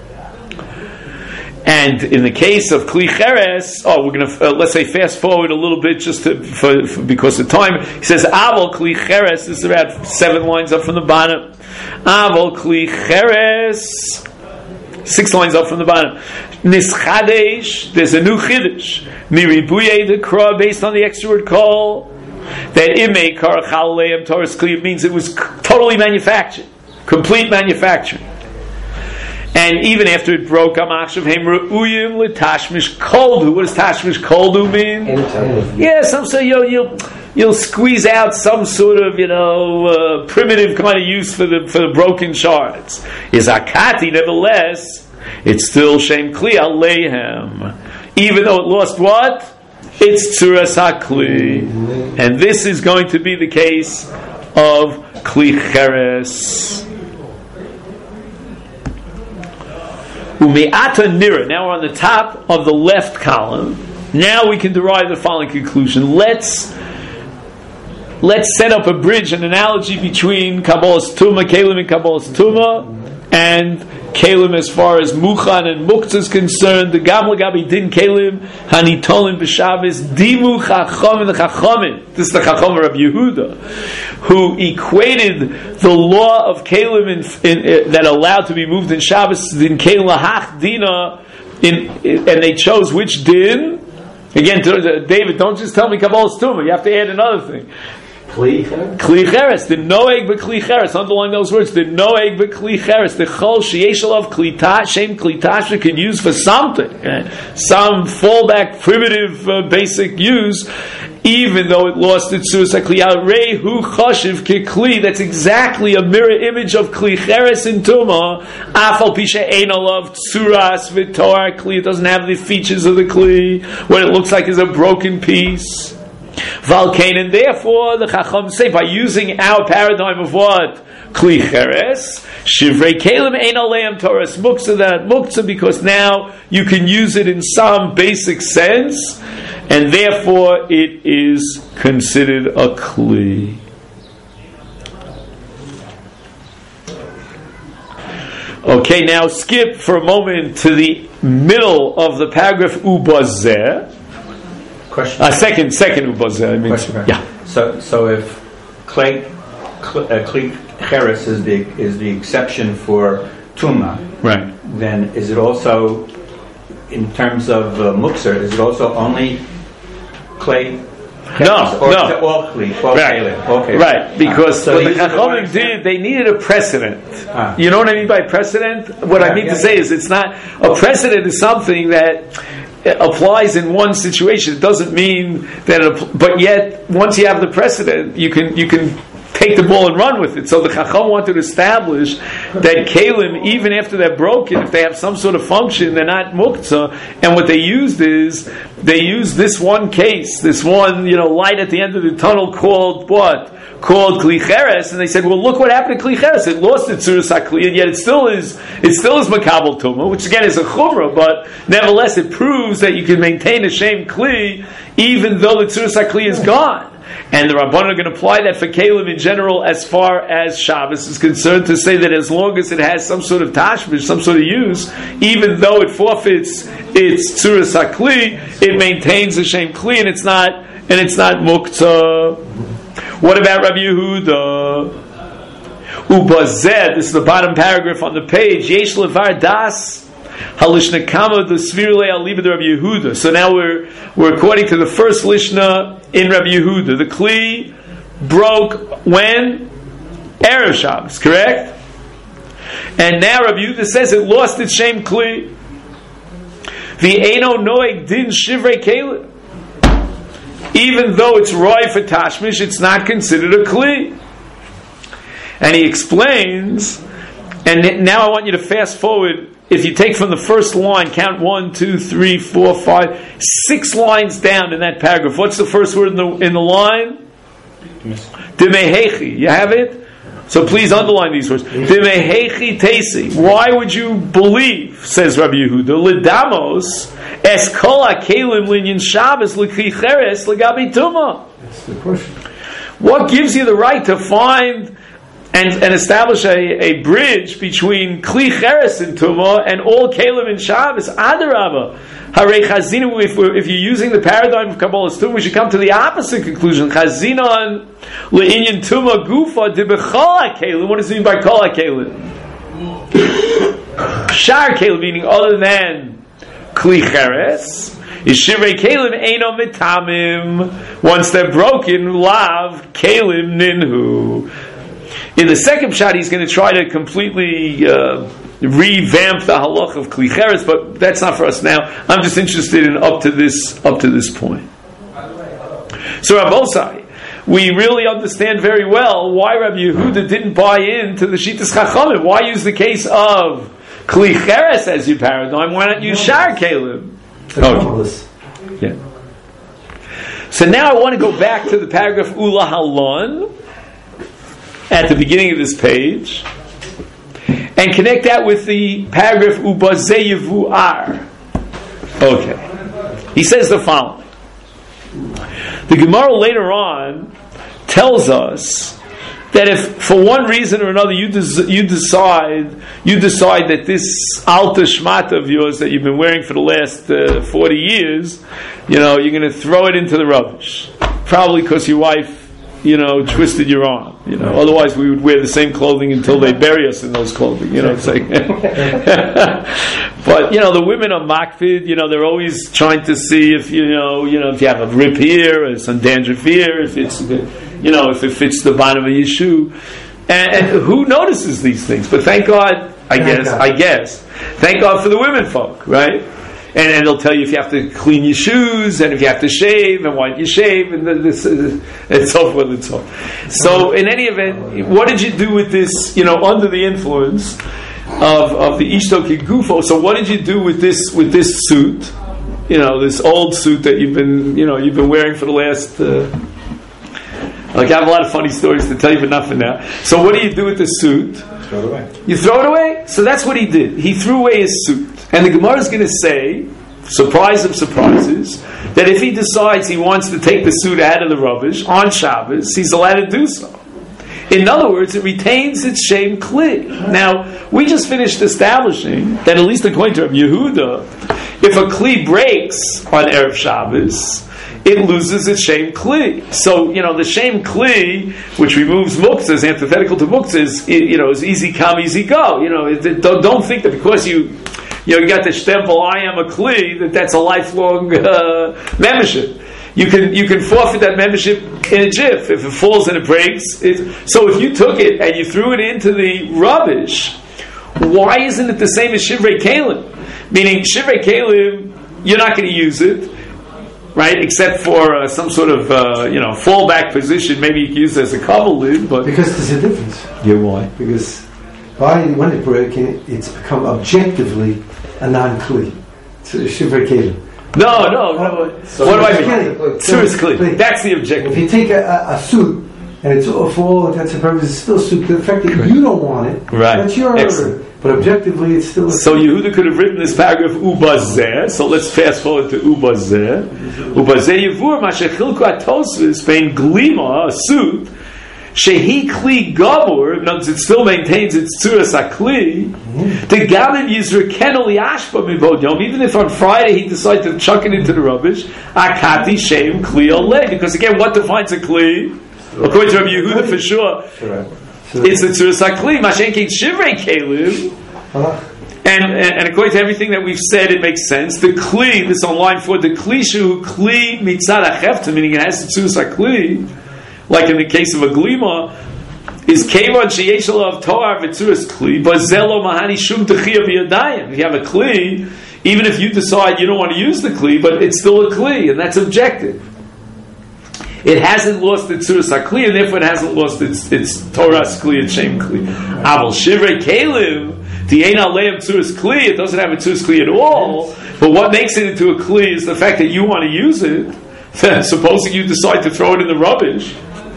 And in the case of Kli Cheres, we're going to let's say fast forward a little bit just for because of time. He says Aval Kli Cheres. This is about 7 lines up from the bottom. Aval Kli Cheres. 6 lines up from the bottom. Nischadesh, there's a new chiddush. Miribuye the kra, based on the extra word kol, that imei kar chalaleim toras kli, means it was totally manufactured, complete manufacturing. And even after it broke, amachshav heim re'uyim l'tashmish koldu. What does tashmish koldu mean? Yeah, some say you'll squeeze out some sort of primitive kind of use for the broken shards. Is akati, nevertheless, it's still shem kli aleihem, even though it lost what? it's tzuras hakli, and this is going to be the case of kli cheres. Ume'ata nira. Now we're on the top of the left column. Now we can derive the following conclusion. Let's set up a bridge, an analogy between Kabbalas Tuma, Kalim and Kabbalas Tuma, and Kalim as far as Muchan and Muktzah is concerned. The Gam Lagabi Din Kalim, Hanitolim B'Shabbos, Dimu Chachomim, the Chachomim. This is the Chachom of Rabbi Yehuda, who equated the law of Kalim that allowed to be moved in Shabbos, Din Kalim Lahach Dina, and they chose which Din. Again, David, don't just tell me Kabbalas Tuma. You have to add another thing. Kli cheres, the noeg b'kli cheres. Underline those words. The noeg b'kli cheres, the chol sheyesh alav klita, shem klita, she can use for something, some fallback, primitive, basic use, even though it lost its tzuras hakli. Rei hu choshev kekli. That's exactly a mirror image of kli cheres in tuma. Afal pisha ein alav tzuras v'toar kli. It doesn't have the features of the kli. What it looks like is a broken piece. Valkain, and therefore the Chacham say by using our paradigm of what? Kli cheres, shivrei kelim ein aleim Torah muktzah, that muktzah, because now you can use it in some basic sense, and therefore it is considered a kli. Okay, now skip for a moment to the middle of the paragraph ubazeh. Question. Second ubazeh. I mean, question. Yeah. So if kli cheres is the exception for tuma, right? Then is it also, in terms of muktzah, is it also only kli? No. All kli, all right. Okay. Right, because so what the Chachamim did, they needed a precedent. You know what I mean by precedent? What I mean to say is, it's not a precedent is something that applies in one situation. It doesn't mean that but yet once you have the precedent, you can take the ball and run with it. So the Chacham wanted to establish that Kalim, even after they're broken, if they have some sort of function, they're not muktzah. And what they used is, they used this one case, this one, light at the end of the tunnel called what? Called Kli Cheres, and they said, well, look what happened to Kli Cheres. It lost its Tzuras HaKli, and yet it still is Makabel Tumah, which again is a Chumrah, but nevertheless it proves that you can maintain a Shem Kli even though the Tzuras HaKli is gone. And the Rabbanan are going to apply that for Kalim in general as far as Shabbos is concerned, to say that as long as it has some sort of tashmish, some sort of use, even though it forfeits its Tzuras HaKli, it maintains a Shem Kli, and it's not Muktzah. What about Rabbi Yehuda? Ubazed, this is the bottom paragraph on the page. Yesh levar das halishnakama the svirle alibed Rabbi Yehuda. So now we're according to the first lishna in Rabbi Yehuda. The kli broke when? Erev Shabbos, correct? And now Rabbi Yehuda says it lost its shem kli. The eino noeg din shivrei kelim. Even though it's roy for tashmish, it's not considered a kli. And he explains, and now I want you to fast forward. If you take from the first line, count 1, 2, 3, 4, 5, 6 lines down in that paragraph. What's the first word in the line? Demehechi. You have it? So please underline these words. Demehechi teisi. Why would you believe, says Rabbi Yehuda, Lidamos es kol hakelim linyan Shabbos l'kli cheres l'gabi tuma? That's the question. What gives you the right to find and establish a bridge between kli cheres and tuma and all kelim in Shabbos? Adarabah. Harei chazina. If you're using the paradigm of Kabbalas Tuma, we should come to the opposite conclusion. Chazinon le'inyan tuma gufa debechol hakelim. What does it mean by kol hakelim? Shar kelim, meaning other than kli cheres. Yishivrei kelim eino mitamim. Once they're broken, lav kelim ninhu. In the second shot, he's going to try to completely revamp the halach of kli cheres, but that's not for us now. I'm just interested in up to this point. So Rabbosai, we really understand very well why Rabbi Yehuda didn't buy into the Shittas Chachamim. Why use the case of kli cheres as your paradigm? Why not use shar kelim? Okay. Yeah. So now I want to go back to the paragraph Ula Halon at the beginning of this page and connect that with the paragraph Ubazeh Yevu'ar. Okay. He says the following. The Gemara later on tells us that if for one reason or another you decide that this alta shmata of yours that you've been wearing for the last 40 years, you're going to throw it into the rubbish. Probably because your wife, twisted your arm. Otherwise we would wear the same clothing until they bury us in those clothing. You know what I'm saying? But the women are makpid. They're always trying to see if if you have a rip here or some dandruff here, if it's if it fits the bottom of your shoe, and who notices these things? But thank God, I guess, thank God for the women folk, right? And they'll tell you if you have to clean your shoes, and if you have to shave, and why don't you shave, and this, and so forth and so on. So, in any event, what did you do with this? Under the influence of the Ishto Kigufo. So, what did you do with this suit? This old suit that you've been wearing for the last. I have a lot of funny stories to tell you, but not for now. So, what do you do with the suit? Throw it away. You throw it away? So that's what he did. He threw away his suit. And the Gemara is going to say, surprise of surprises, that if he decides he wants to take the suit out of the rubbish on Shabbos, he's allowed to do so. In other words, it retains its shem kli. Now, we just finished establishing that, at least according to Rabbi Yehuda, if a kli breaks on Erev Shabbos, it loses its shem kli. So, the shem kli, which removes muktzah, is antithetical to muktzah, is easy come, easy go. Don't think that because you got the stempel, I am a kli, that's a lifelong membership. You can forfeit that membership in a jiff. If it falls and it breaks. So if you took it and you threw it into the rubbish, why isn't it the same as Shivrei Kalim? Meaning, Shivrei Kalim, you're not going to use it, right? Except for some sort of fallback position. Maybe you can use it as a cover lid, but because there's a difference. Yeah, why? Because when it breaks, it's become objectively a non-kli. It's a shivrei kelim. No. So what do I mean? Tzuras kli. That's the objective. If you take a suit and it's for all intents and purposes, it's still a suit. The fact that you don't want it, right? That's your order. But objectively, it's still. So Yehuda could have written this paragraph Ubazeh. So let's fast forward to Ubazeh. Ubazeh Yevur Mashechilku Atosvis Bein Glima, a suit. Shehi Kli Gabur, in other words, it still maintains its Tzuras HaKli. The Galim Yizreken Li Ashba Mivod Yom, even if on Friday he decides to chuck it into the rubbish, Akati Shem Kli Oleh. Because again, what defines a Kli? According to Rabbi Yehuda, for sure, it's the Tzuras HaKli. Mashenkin Shivrei Kelim. And according to everything that we've said, it makes sense. The Kli, this on line 4, the Kli Shu Kli Mitzad HaChefta, meaning it has the Tzuras HaKli, like in the case of a glima, is Kevon Sheyesh Alav Toar V'Tzuras Kli, but Zelo Mahani Shum Techiyah V'Yadayim. If you have a Kli, even if you decide you don't want to use the Kli, but it's still a Kli, and that's objective. It hasn't lost its Tzuras HaKli, and therefore it hasn't lost its Torah's Kli and Shem Kli. Aval Shivrei Kelim, T'yein Aleim Tzuras Kli, it doesn't have a Tzuras Kli at all, but what makes it into a Kli is the fact that you want to use it. Supposing you decide to throw it in the rubbish.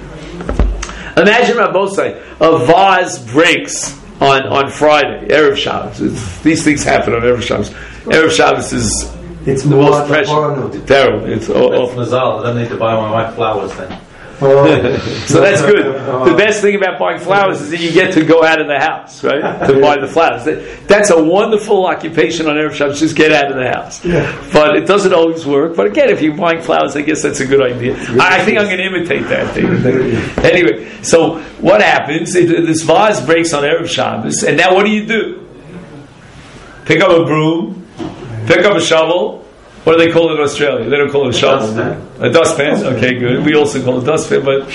Imagine Rabbosai, a vase breaks on Friday, Erev Shabbos. These things happen on Erev Shabbos. Erev Shabbos is the most precious. Terrible. It's Mazal. I don't need to buy my wife flowers then. So that's good. The best thing about buying flowers is that you get to go out of the house, right? To buy the flowers. That's a wonderful occupation on Erev Shabbos. Just get out of the house. Yeah. But it doesn't always work. But again, if you're buying flowers, I guess that's a good idea. I think I'm going to imitate that thing. Anyway, so what happens? This vase breaks on Erev Shabbos, and now what do? Pick up a broom, pick up a shovel. What do they call it in Australia? They don't call it a shovel. A dustpan. Okay, good. We also call it a dustpan, but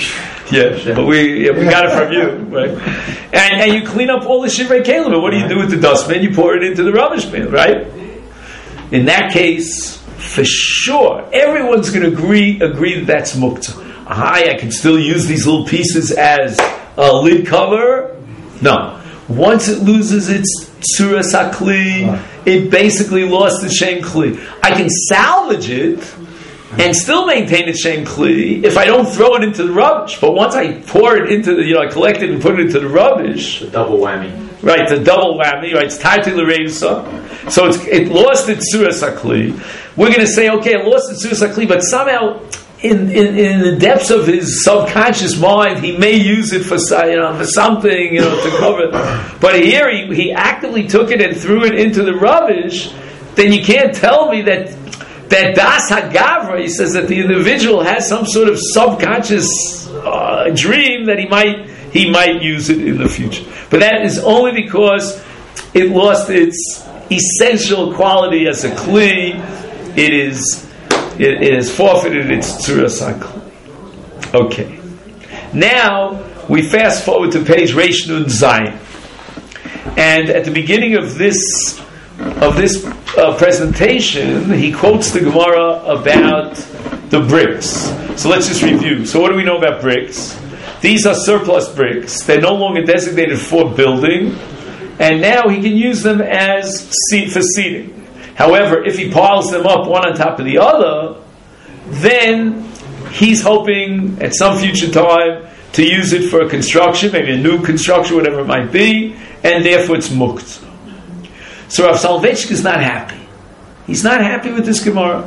we got it from you, right? And you clean up all the Shivrei Kelim. And what do you do with the dustpan? You pour it into the rubbish bin, right? In that case, for sure, everyone's going to agree that that's muktzah. I can still use these little pieces as a lid cover. No. Once it loses its Tzuras HaKli, it basically lost the Shem Kli. I can salvage it and still maintain its shem kli if I don't throw it into the rubbish. But once I pour it into the, I collect it and put it into the rubbish. The double whammy. Right, the double whammy, right, it's tarti l'reisa. So it lost its suras hakli. We're going to say, okay, it lost its suras hakli, but somehow in the depths of his subconscious mind, he may use it for something, to cover it. But here he actively took it and threw it into the rubbish. Then you can't tell me that das hagavra, he says that the individual has some sort of subconscious dream that he might use it in the future. But that is only because it lost its essential quality as a kli. It has forfeited its tzuras hakli. Okay. Now we fast forward to page Reish Nun Zayin, and at the beginning of this presentation, he quotes the Gemara about the bricks. So let's just review. So what do we know about bricks? These are surplus bricks. They're no longer designated for building, and now he can use them as for seating. However, if he piles them up one on top of the other, then he's hoping at some future time to use it for a construction, maybe a new construction, whatever it might be, and therefore it's mukt. So Rav Soloveitchik is not happy. He's not happy with this Gemara.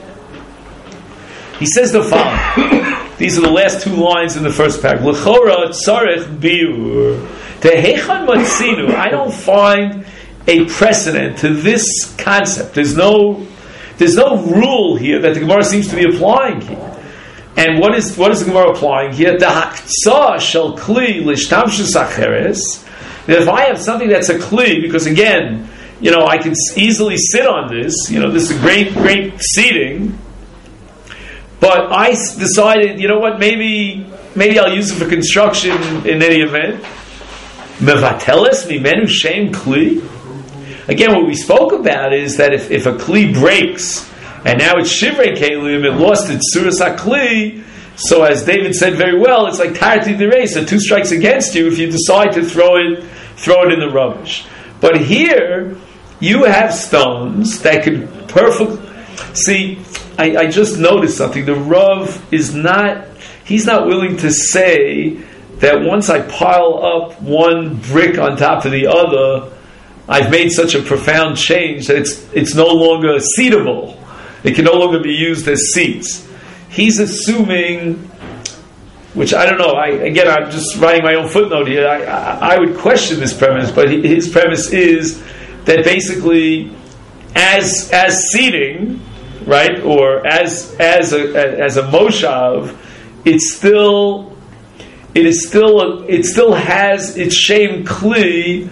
He says the following. These are the last two lines in the first paragraph. L'chora tzarech biur tehechan matzinu. I don't find a precedent to this concept. There's no rule here that the Gemara seems to be applying here. And what is the Gemara applying here? Dahaktsah shel kli l'shtamshus acheres. If I have something that's a kli, because again, I can easily sit on this. This is a great seating. But I decided, maybe I'll use it for construction in any event. Mevateles mimenu shem kli. Again, what we spoke about is that if a kli breaks, and now it's shivrei kelim, it lost its suras hakli. So as David said very well, it's like tarti d'reisa, two strikes against you if you decide to throw it in the rubbish. But here, you have stones that could perfectly... See, I just noticed something. The Rav he's not willing to say that once I pile up one brick on top of the other, I've made such a profound change that it's no longer seatable. It can no longer be used as seats. He's assuming, which I don't know, I'm just writing my own footnote here, I would question this premise, but his premise is that basically as seating, right, or as a moshav, it still has its shem kli,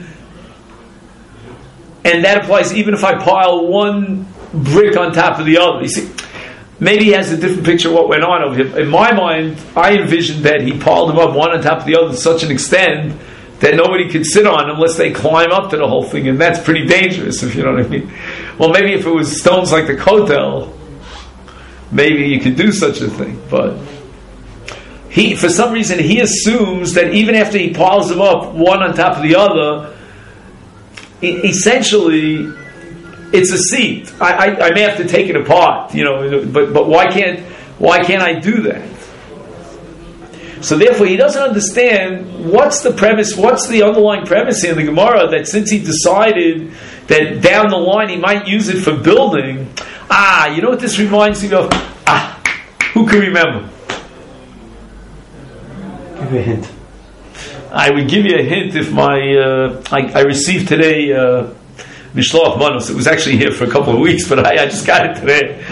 and that applies even if I pile one brick on top of the other. You see, maybe he has a different picture of what went on over here. In my mind, I envisioned that he piled them up one on top of the other to such an extent that nobody could sit on unless they climb up to the whole thing, and that's pretty dangerous, if you know what I mean. Well, maybe if it was stones like the Kotel, maybe you could do such a thing, but for some reason, he assumes that even after he piles them up one on top of the other, essentially, it's a seat. I may have to take it apart, but why can't I do that? So therefore, he doesn't understand what's the premise, what's the underlying premise here in the Gemara, that since he decided that down the line he might use it for building, you know what this reminds me of? Who can remember? Give me a hint. I would give you a hint if I received today Mishloach Manos. It was actually here for a couple of weeks, but I just got it today.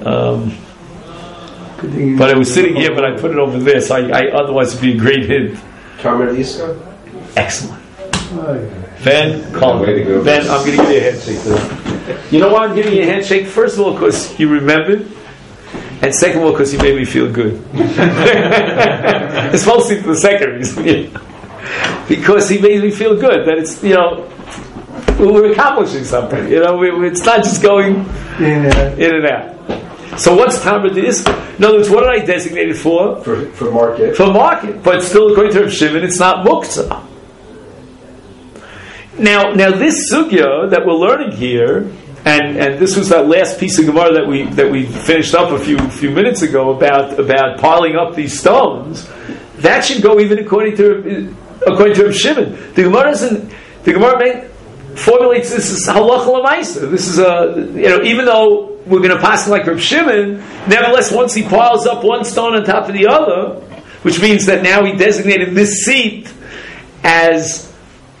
But I was sitting here, but I put it over there, so I otherwise it'd be a great hint. Carmen Iska? Excellent. Ben, call way to go. Ben, I'm going to give you a handshake today. You know why I'm giving you a handshake? First of all, because you remembered, and second of all, because you made me feel good. It's mostly for the second reason. Because he made me feel good that it's, we're accomplishing something. It's not just going in and out. So what's Tamar D'Iska? In other words, what did I designate it for? For market. For market. But still, according to Rav Shimon, it's not muktzah. Now this sugya that we're learning here and this was that last piece of Gemara that we finished up a few minutes ago about piling up these stones. That should go even according to Reb Shimon. The Gemara formulates this as halacha l'maisa. This is even though we're going to pass like Reb Shimon, nevertheless, once he piles up one stone on top of the other, which means that now he designated this seat as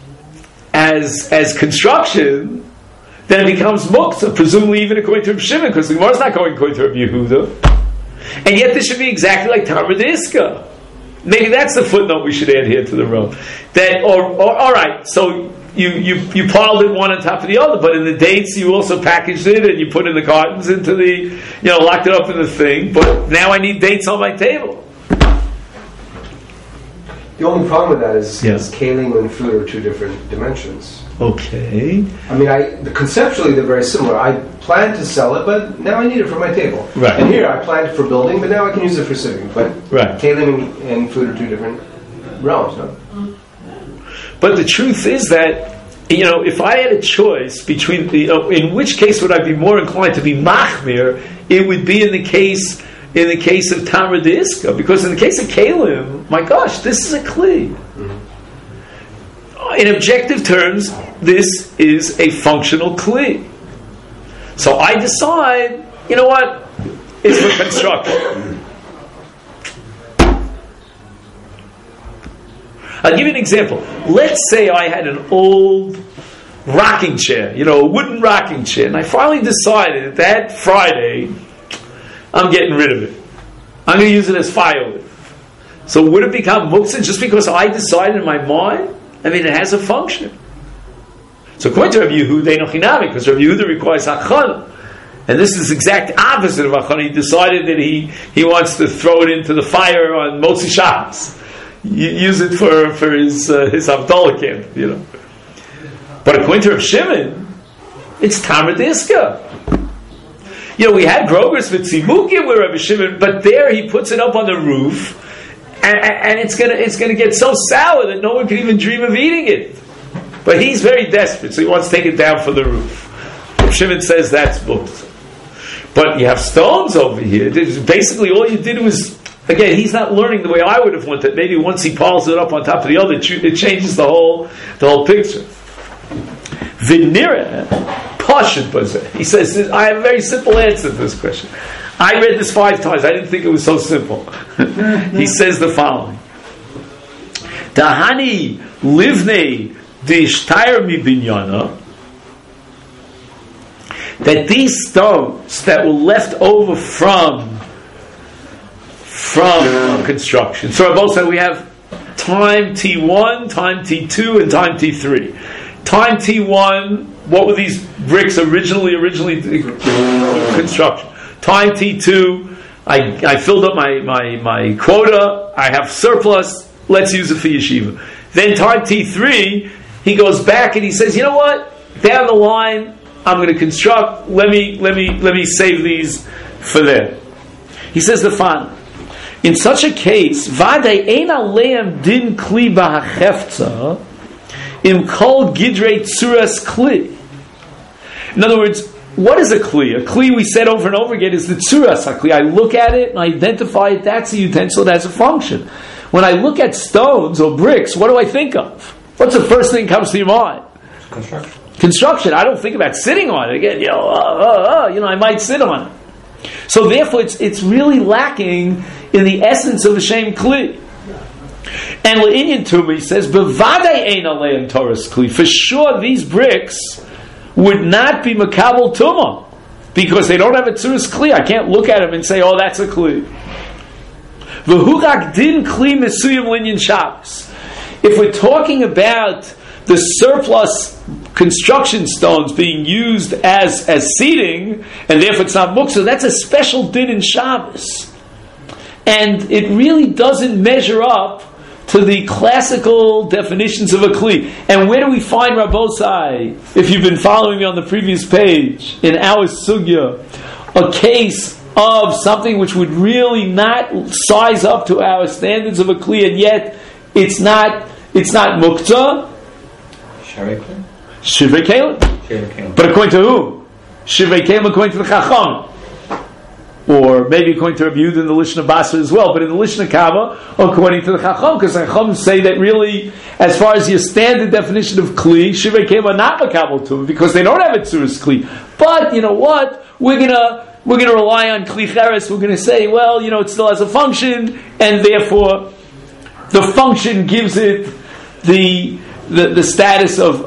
construction, then it becomes muktzah, presumably even according to Reb Shimon, because the Gemara is not going according to Reb Yehuda. And yet this should be exactly like Tamar Diska. Maybe that's the footnote we should add here to the row. That, or all right, so you piled it one on top of the other, but in the dates you also packaged it and you put in the cartons into the, locked it up in the thing. But now I need dates on my table. The only problem with that is kalim and food are two different dimensions. Okay. I mean, conceptually they're very similar. I planned to sell it, but now I need it for my table. Right. And here I planned for building, but now I can use it for sitting. But kalim and food are two different realms, no? But the truth is that, if I had a choice between, in which case would I be more inclined to be machmir, it would be in the case of Tamar Diska, because in the case of kalim, my gosh, this is a kli. In objective terms, this is a functional kli. So I decide, you know what? It's for construction. I'll give you an example. Let's say I had an old rocking chair, a wooden rocking chair, and I finally decided that Friday I'm getting rid of it. I'm going to use it as firewood. So would it become muktzah just because I decided in my mind? I mean, it has a function. So according to Rabbi Yehuda, Einochinami, because Rabbi Yehuda requires hachana. And this is the exact opposite of hachana. He decided that he wants to throw it into the fire on Motzi Shabbos. Use it for his Havdalah camp, But according to Reb Shimon, it's Tamar Diska. We had Grogers with Tzimukim with Reb Shimon, but there he puts it up on the roof, and it's gonna get so sour that no one can even dream of eating it. But he's very desperate, so he wants to take it down from the roof. Reb Shimon says that's booked. But you have stones over here. Basically, all you did was, again, he's not learning the way I would have wanted. Maybe once he piles it up on top of the other, it changes the whole picture. Vinira Pashut Bazeh. He says, I have a very simple answer to this question. I read this 5 times. I didn't think it was so simple. He says the following: Dahani livnei d'ishtayr mi binyana. That these stones that were left over from construction. So on both sides we have time T1, time T2, and time T3. Time T1, what were these bricks originally construction? Time T2, I filled up my quota, I have surplus, let's use it for yeshiva. Then time T3, he goes back and he says, you know what? Down the line, I'm going to construct, let me save these for them. He says the following: in such a case, Vadei ein aleim din kli b'hachefza im kol gidrei tzuras kli. In other words, what is a kli? A kli, we said over and over again, is the tzuras hakli. I look at it and I identify it, that's a utensil, that's a function. When I look at stones or bricks, what do I think of? What's the first thing that comes to your mind? Construction. I don't think about sitting on it. Again, I might sit on it. So therefore, it's really lacking in the essence of a shem kli. And Le'inyan Tuma, he says, "Bevadei ein aleim Torah's kli." For sure, these bricks would not be makabel tuma because they don't have a tzuras kli. I can't look at them and say, "Oh, that's a kli." V'hurak din kli mesuyim linyan Shabbos. If we're talking about the surplus construction stones being used as seating, and therefore it's not muktzah, that's a special din in Shabbos. And it really doesn't measure up to the classical definitions of a kli. And where do we find Rabbosai, if you've been following me on the previous page, in our sugya, a case of something which would really not size up to our standards of a kli, and yet it's not muktzah? Shivei Kalim. But according to who? Shivrei Kelim according to the Chacham. Or maybe according to Rabbi Yehuda in the Lishna Basra as well, but in the Lishna Kava, according to the Chacham, because the Chacham say that really, as far as your standard definition of Kli, Shivrei Kelim are not Makabel Tumah, because they don't have a Tzuras Kli. But, you know what? We're gonna rely on Kli Cheres, we're gonna say, well, you know, it still has a function, and therefore, the function gives it the status of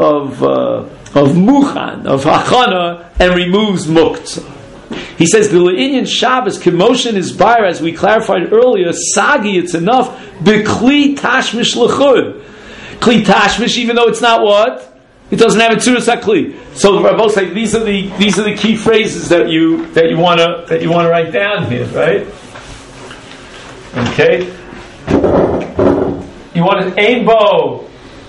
Muchan, of Hachana, and removes Muktzah. He says the Le'inyan Shabbos commotion is bar, as we clarified earlier. Sagi, it's enough. B'kli tashmish l'chud. Kli tashmish, even though it's not what it doesn't have a tzuras hakli. So Rabbi say these are the key phrases that you want to write down here, right? Okay. You want an ein bo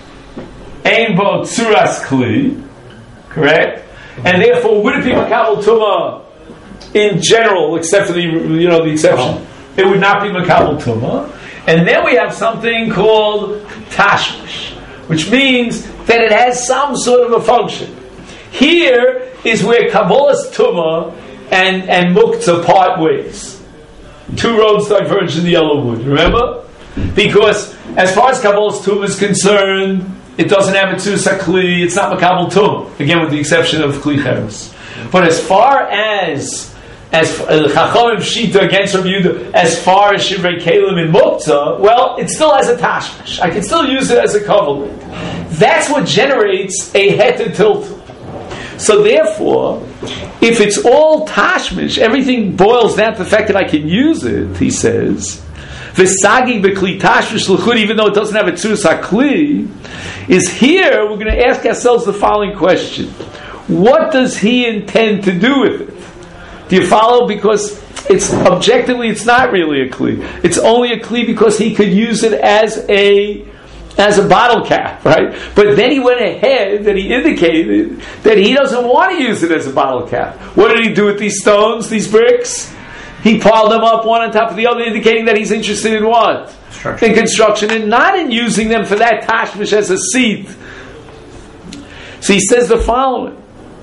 tzuras kli, correct? And therefore, would it be makabel tumah? In general, except for the exception, it would not be makabel tumah. And then we have something called tashmish, which means that it has some sort of a function. Here is where kabbalas tumah and muktzah part ways. Two roads diverge in the yellow wood. Remember, because as far as kabbalas tumah is concerned, it doesn't have a tzuras hakli. It's not makabel tumah. Again, with the exception of kli cheres. But as far as Chachamim Shita against Rabbi Yehuda, as far as Shivrei Kelim and Muktzah, well, it still has a tashmish. I can still use it as a kavod. That's what generates a heter tiltul. So therefore, if it's all tashmish, everything boils down to the fact that I can use it, he says, V'sagi b'kli tashmish l'chud, even though it doesn't have a tzuras hakli, is here, we're going to ask ourselves the following question. What does he intend to do with it? Do you follow? Because it's not really a kli. It's only a kli because he could use it as a bottle cap, right? But then he went ahead and he indicated that he doesn't want to use it as a bottle cap. What did he do with these stones, these bricks? He piled them up one on top of the other, indicating that he's interested in what? In construction, and not in using them for that tashmish as a seat. So he says the following.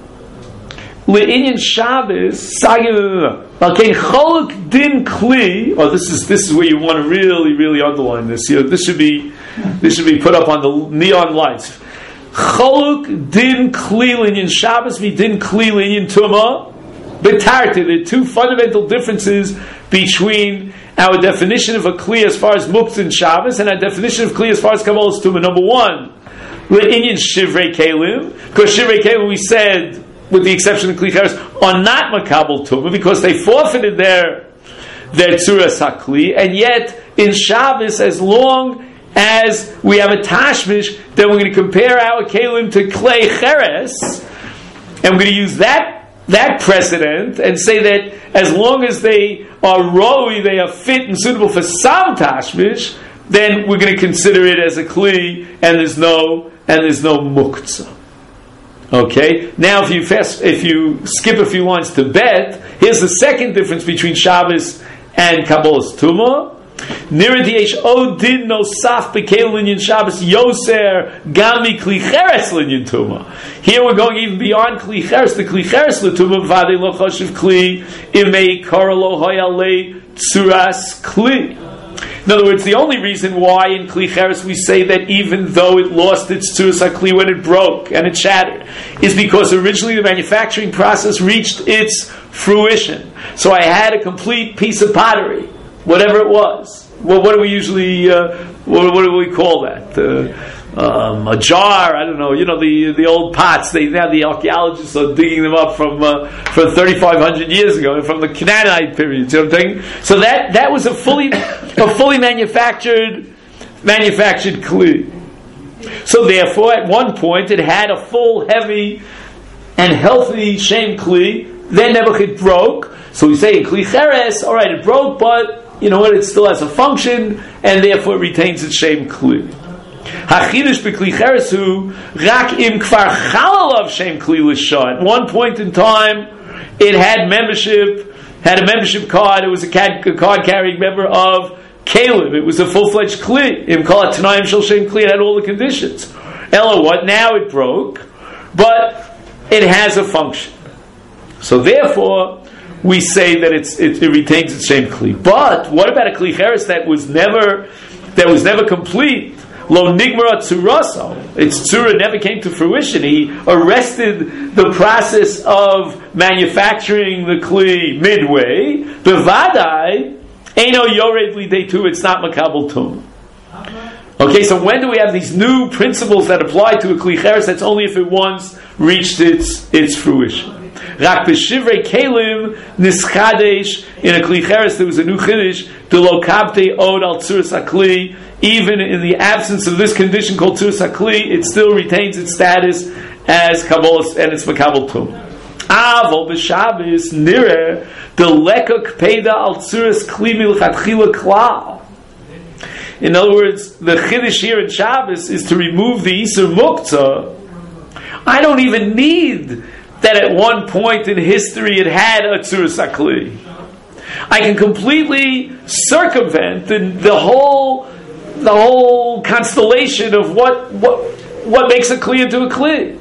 Le'inyan Shabbos, okay, choluk din kli. Oh, this is where you want to really, really underline this. This should be put up on the neon lights. Choluk din kli le'inyan Shabbos mi din kli le'inyan tumah. Betarta. There are two fundamental differences between our definition of a kli as far as muktzah and Shabbos, and our definition of kli as far as kabbalas tumah. Number one, le'inyan shivrei kelim, because shivrei kelim we said, with the exception of Kli Cheres, are not makabel tumah because they forfeited their tzuras hakli, and yet in Shabbos, as long as we have a tashmish, then we're going to compare our kelim to Klei Cheres, and we're going to use that precedent and say that as long as they are roi, they are fit and suitable for some tashmish, then we're going to consider it as a kli, and there's no muktzah. Okay. Now, if you skip a few lines to bet, here's the second difference between Shabbos and kabbalas tumah. Nirad yesh odin nosaf bekel linyan Shabbos yoser gami kli cheres linyan tumah. Here we're going even beyond kli cheres. The kli cheres l'tumah v'adei lo choshev kli imei kara lo hoyalei tzuras kli. In other words, the only reason why in Kli Cheres we say that even though it lost its tzuras hakli when it broke and it shattered, is because originally the manufacturing process reached its fruition. So I had a complete piece of pottery, whatever it was. Well, what do we usually, what do we call that? A jar, I don't know, the old pots, now the archaeologists are digging them up from 3,500 years ago, from the Canaanite period, you know what I'm saying? So that was a fully manufactured kli. So therefore, at one point, it had a full, heavy, and healthy shem kli, then Nebuchadnezzar broke, so we say in Kli Cheres, alright, it broke, but you know what, it still has a function, and therefore it retains its shem kli. Hachidush b'Kli Cheres hu rak im kvar chalalav shem kli l'shah. At one point in time, it had a membership card. It was a card-carrying member of Caleb. It was a full-fledged kli. Im kol ha'tanayim shel shem kli. It had all the conditions. Ella, what? Now it broke, but it has a function. So therefore, we say that it retains its same kli. But what about a kli cheres that was never complete? Lo nigmara tzuraso. Its tzura never came to fruition. He arrested the process of manufacturing the kli midway. Bevadai eino yored lidei tu. It's not makabel tum. Okay, so when do we have these new principles that apply to a kli cheres? That's only if it once reached its fruition. Rak b'shivrei kelim nischadesh. In a kli cheres there was a new chiddush. Delo kabte od al tzuras hakli. Even in the absence of this condition called tzuras hakli, it still retains its status as kabbalah and its makabel tum. Avol b'Shabbos nireh deleka kpeda al tzuras kli milchatchila klal. In other words, the chiddush here in Shabbos is to remove the isur muktzah. I don't even need that at one point in history it had a tzuras hakli. I can completely circumvent the whole constellation of what makes a kli into a kli.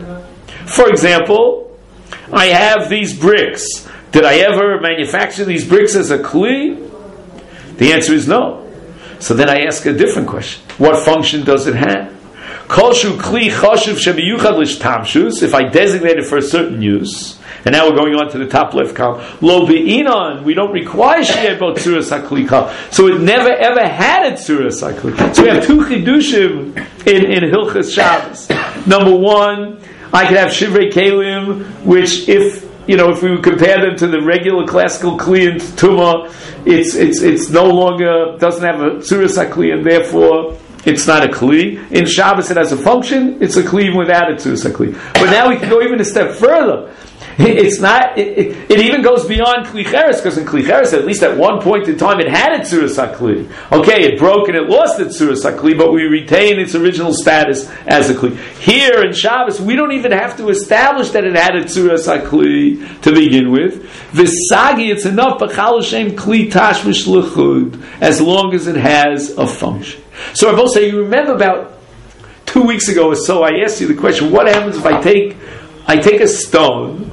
For example, I have these bricks. Did I ever manufacture these bricks as a kli? The answer is no. So then I ask a different question. What function does it have? Kolshu kli choshev shebiyuchad l'shtamshus. If I designate it for a certain use, and now we're going on to the top left column. Lo be'inon. We don't require sheyeh bo tzuras hakli kal. So it never ever had a tzuras hakli. So we have two chidushim in Hilchas Shabbos. Number one, I could have shivrei kelim, which if we would compare them to the regular classical kli and tumah, it's no longer doesn't have a tzuras hakli, and therefore it's not a kli. In Shabbos it has a function. It's a kli even without a tzuras hakli. But now we can go even a step further. It's not. It even goes beyond kli cheres, because in kli cheres, at least at one point in time, it had a tzuras hakli. Okay, it broke and it lost its tzuras hakli, but we retain its original status as a kli. Here in Shabbos, we don't even have to establish that it had a tzuras hakli to begin with. Visagi, it's enough. B'chal Hashem kli tashmish l'chud, as long as it has a function. So Rabbi say, you remember about 2 weeks ago or so, I asked you the question: what happens if I take a stone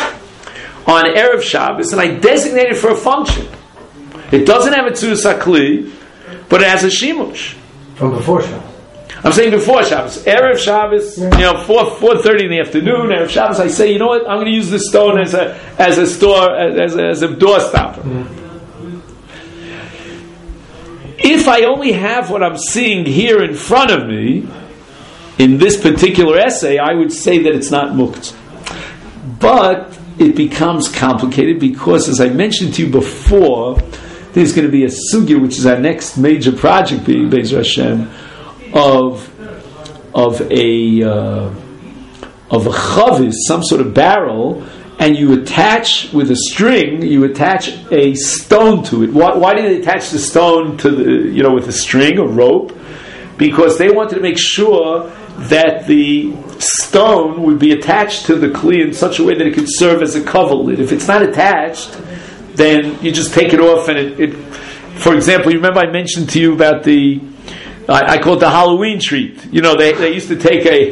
on Erev Shabbos and I designate it for a function? It doesn't have a tzuras hakli, but it has a shimush. From before Shabbos. I'm saying before Shabbos. Erev Shabbos, 4:30 in the afternoon. Erev Shabbos, I say, you know what? I'm going to use this stone as a door stopper. Mm-hmm. If I only have what I'm seeing here in front of me, in this particular essay, I would say that it's not muktzah. But it becomes complicated because, as I mentioned to you before, there's going to be a sugya, which is our next major project, Be'ezer Hashem, of a chavis, some sort of barrel, and you attach with a string, you attach a stone to it. Why did they attach the stone to with a string, a rope? Because they wanted to make sure that the stone would be attached to the kli in such a way that it could serve as a cover lid. If it's not attached, then you just take it off, and it for example, you remember I mentioned to you about I call it the Halloween treat. They used to take a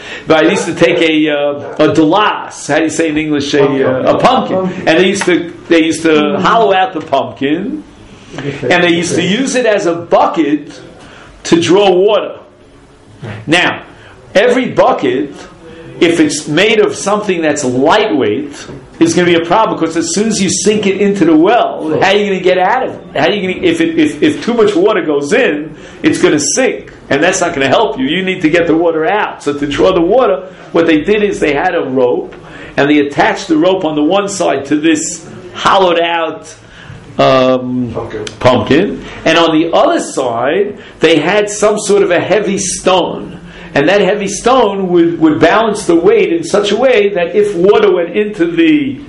delas. How do you say in English? A pumpkin. And they used to hollow out the pumpkin, and they used to use it as a bucket to draw water. Now, every bucket, if it's made of something that's lightweight, is going to be a problem, because as soon as you sink it into the well, how are you going to get out of it? How are you going to, if too much water goes in, it's going to sink, and that's not going to help you. You need to get the water out. So to draw the water, what they did is they had a rope, and they attached the rope on the one side to this hollowed out pumpkin, and on the other side they had some sort of a heavy stone. And that heavy stone would balance the weight in such a way that if water went into the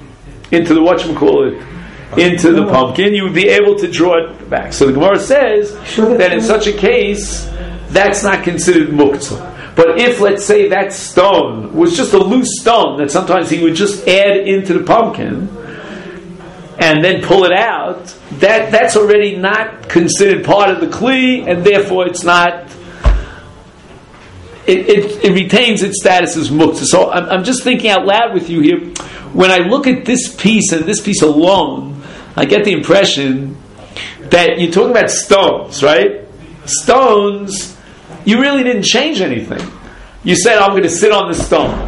pumpkin, you would be able to draw it back. So the Gemara says that in such a case, that's not considered muktzah. But if, let's say, that stone was just a loose stone that sometimes he would just add into the pumpkin and then pull it out, that's already not considered part of the kli, and therefore it's not it retains its status as muktzah. So I'm just thinking out loud with you here. When I look at this piece and this piece alone, I get the impression that you're talking about stones, right? Stones, you really didn't change anything. You said, I'm going to sit on the stone.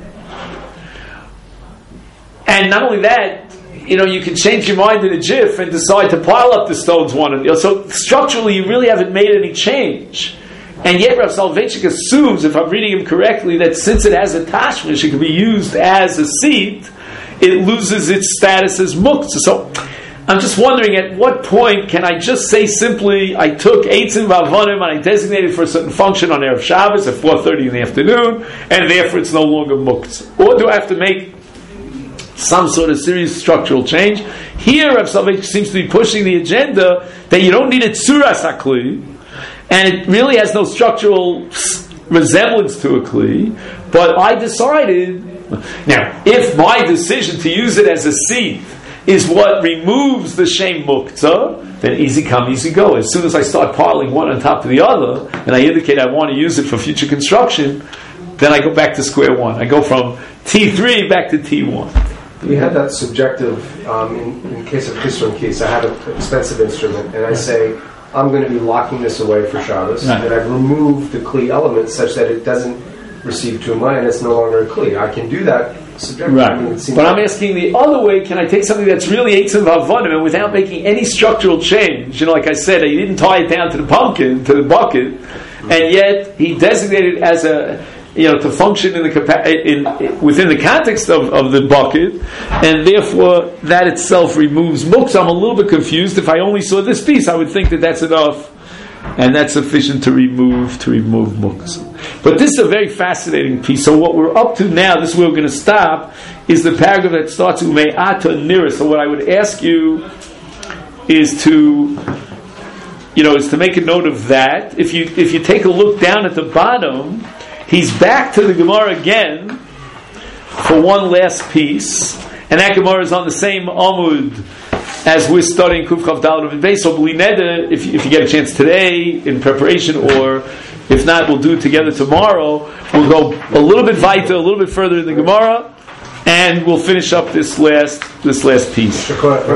And not only that, you can change your mind in a jiff and decide to pile up the stones one and the other. So structurally, you really haven't made any change. And yet Rav Soloveitchik assumes, if I'm reading him correctly, that since it has a tashmish, it can be used as a seat, it loses its status as muktzah. So I'm just wondering, at what point can I just say simply, I took eitzim v'avonim and I designated for a certain function on Erev Shabbos at 4:30 in the afternoon, and therefore it's no longer muktzah? Or do I have to make some sort of serious structural change? Here, Rav Soloveitchik seems to be pushing the agenda that you don't need a tzuras hakli, and it really has no structural resemblance to a kli, but I decided, now, if my decision to use it as a seat is what removes the shem muktzah, then easy come, easy go. As soon as I start piling one on top of the other, and I indicate I want to use it for future construction, then I go back to square one. I go from T3 back to T1. We had that subjective, in case of Kisron Keys, I have an expensive instrument, and I say, I'm going to be locking this away for Shabbos, and I've removed the Kli element such that it doesn't receive Tumah, and it's no longer a Kli. I can do that subjectively. Right. But I'm asking the other way, can I take something that's really eitzim v'avonim and without making any structural change? Like I said, he didn't tie it down to the pumpkin, to the bucket, and yet he designated it as a, to function in the within the context of the bucket, and therefore that itself removes muktzah. I'm a little bit confused. If I only saw this piece, I would think that that's enough, and that's sufficient to remove muktzah. But this is a very fascinating piece. So what we're up to now, this is where we're going to stop, is the paragraph that starts with me'ata nira. So what I would ask you is to make a note of that. If you take a look down at the bottom, he's back to the Gemara again for one last piece, and that Gemara is on the same Amud as we're studying Kuf Chav Daled of Beis. So Bli Neder, if you get a chance today in preparation, or if not, we'll do it together tomorrow. We'll go a little bit weiter, a little bit further in the Gemara, and we'll finish up this last piece.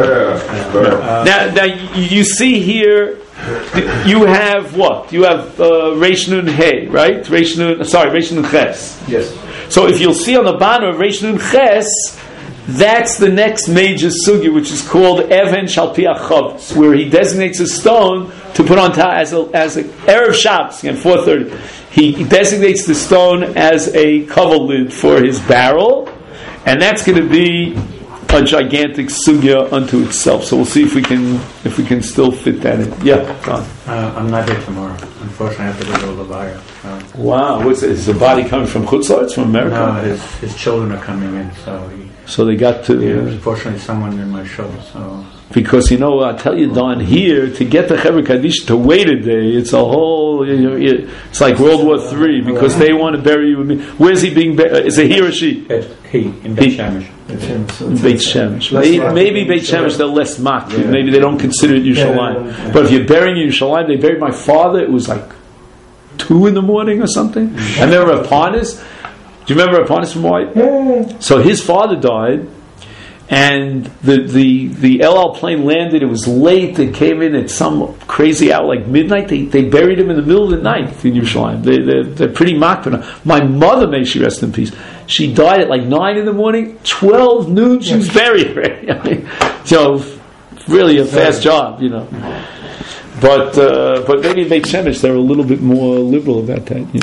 Now you see here, you have what? You have Reish Nun Hey, right? Reish Nun Ches. Yes. So if you'll see on the bottom of Reish Nun Ches, that's the next major sugya, which is called Even Shalpi Achavos, where he designates a stone to put on top as a Erev Shabbos, again 4:30. He designates the stone as a cover lid for his barrel, and that's going to be a gigantic sugya unto itself. So we'll see if we can still fit that in. Yeah, Don. I'm not here tomorrow. Unfortunately, I have to go to Levaya. Wow, is the body coming from Chutz La'aretz, from America? No, his children are coming in, so they got to. Unfortunately, someone in my show. So because I'll tell you, Don, here to get the Chevra Kaddish to wait a day, it's a whole. It's like World War III because they want to bury you with me. Where's he being buried? Is it he or she? He in Beit Shemesh. Beit Shemesh. Maybe Beit Shemesh they're less makti. Maybe they don't consider it Yerushalayim. But if you're burying Yerushalayim, they buried my father. It was like 2 a.m. or something. I remember Aparnis. Do you remember Aparnis from White? Yeah. So his father died, and the El Al plane landed. It was late. They came in at some crazy hour, like midnight. They buried him in the middle of the night in Yerushalayim. They're pretty makpid. My mother, may she rest in peace, she died at like 9 a.m. 12 noon, she was buried already. I mean, really a fast job, But maybe in Beit Shemesh they're a little bit more liberal about that.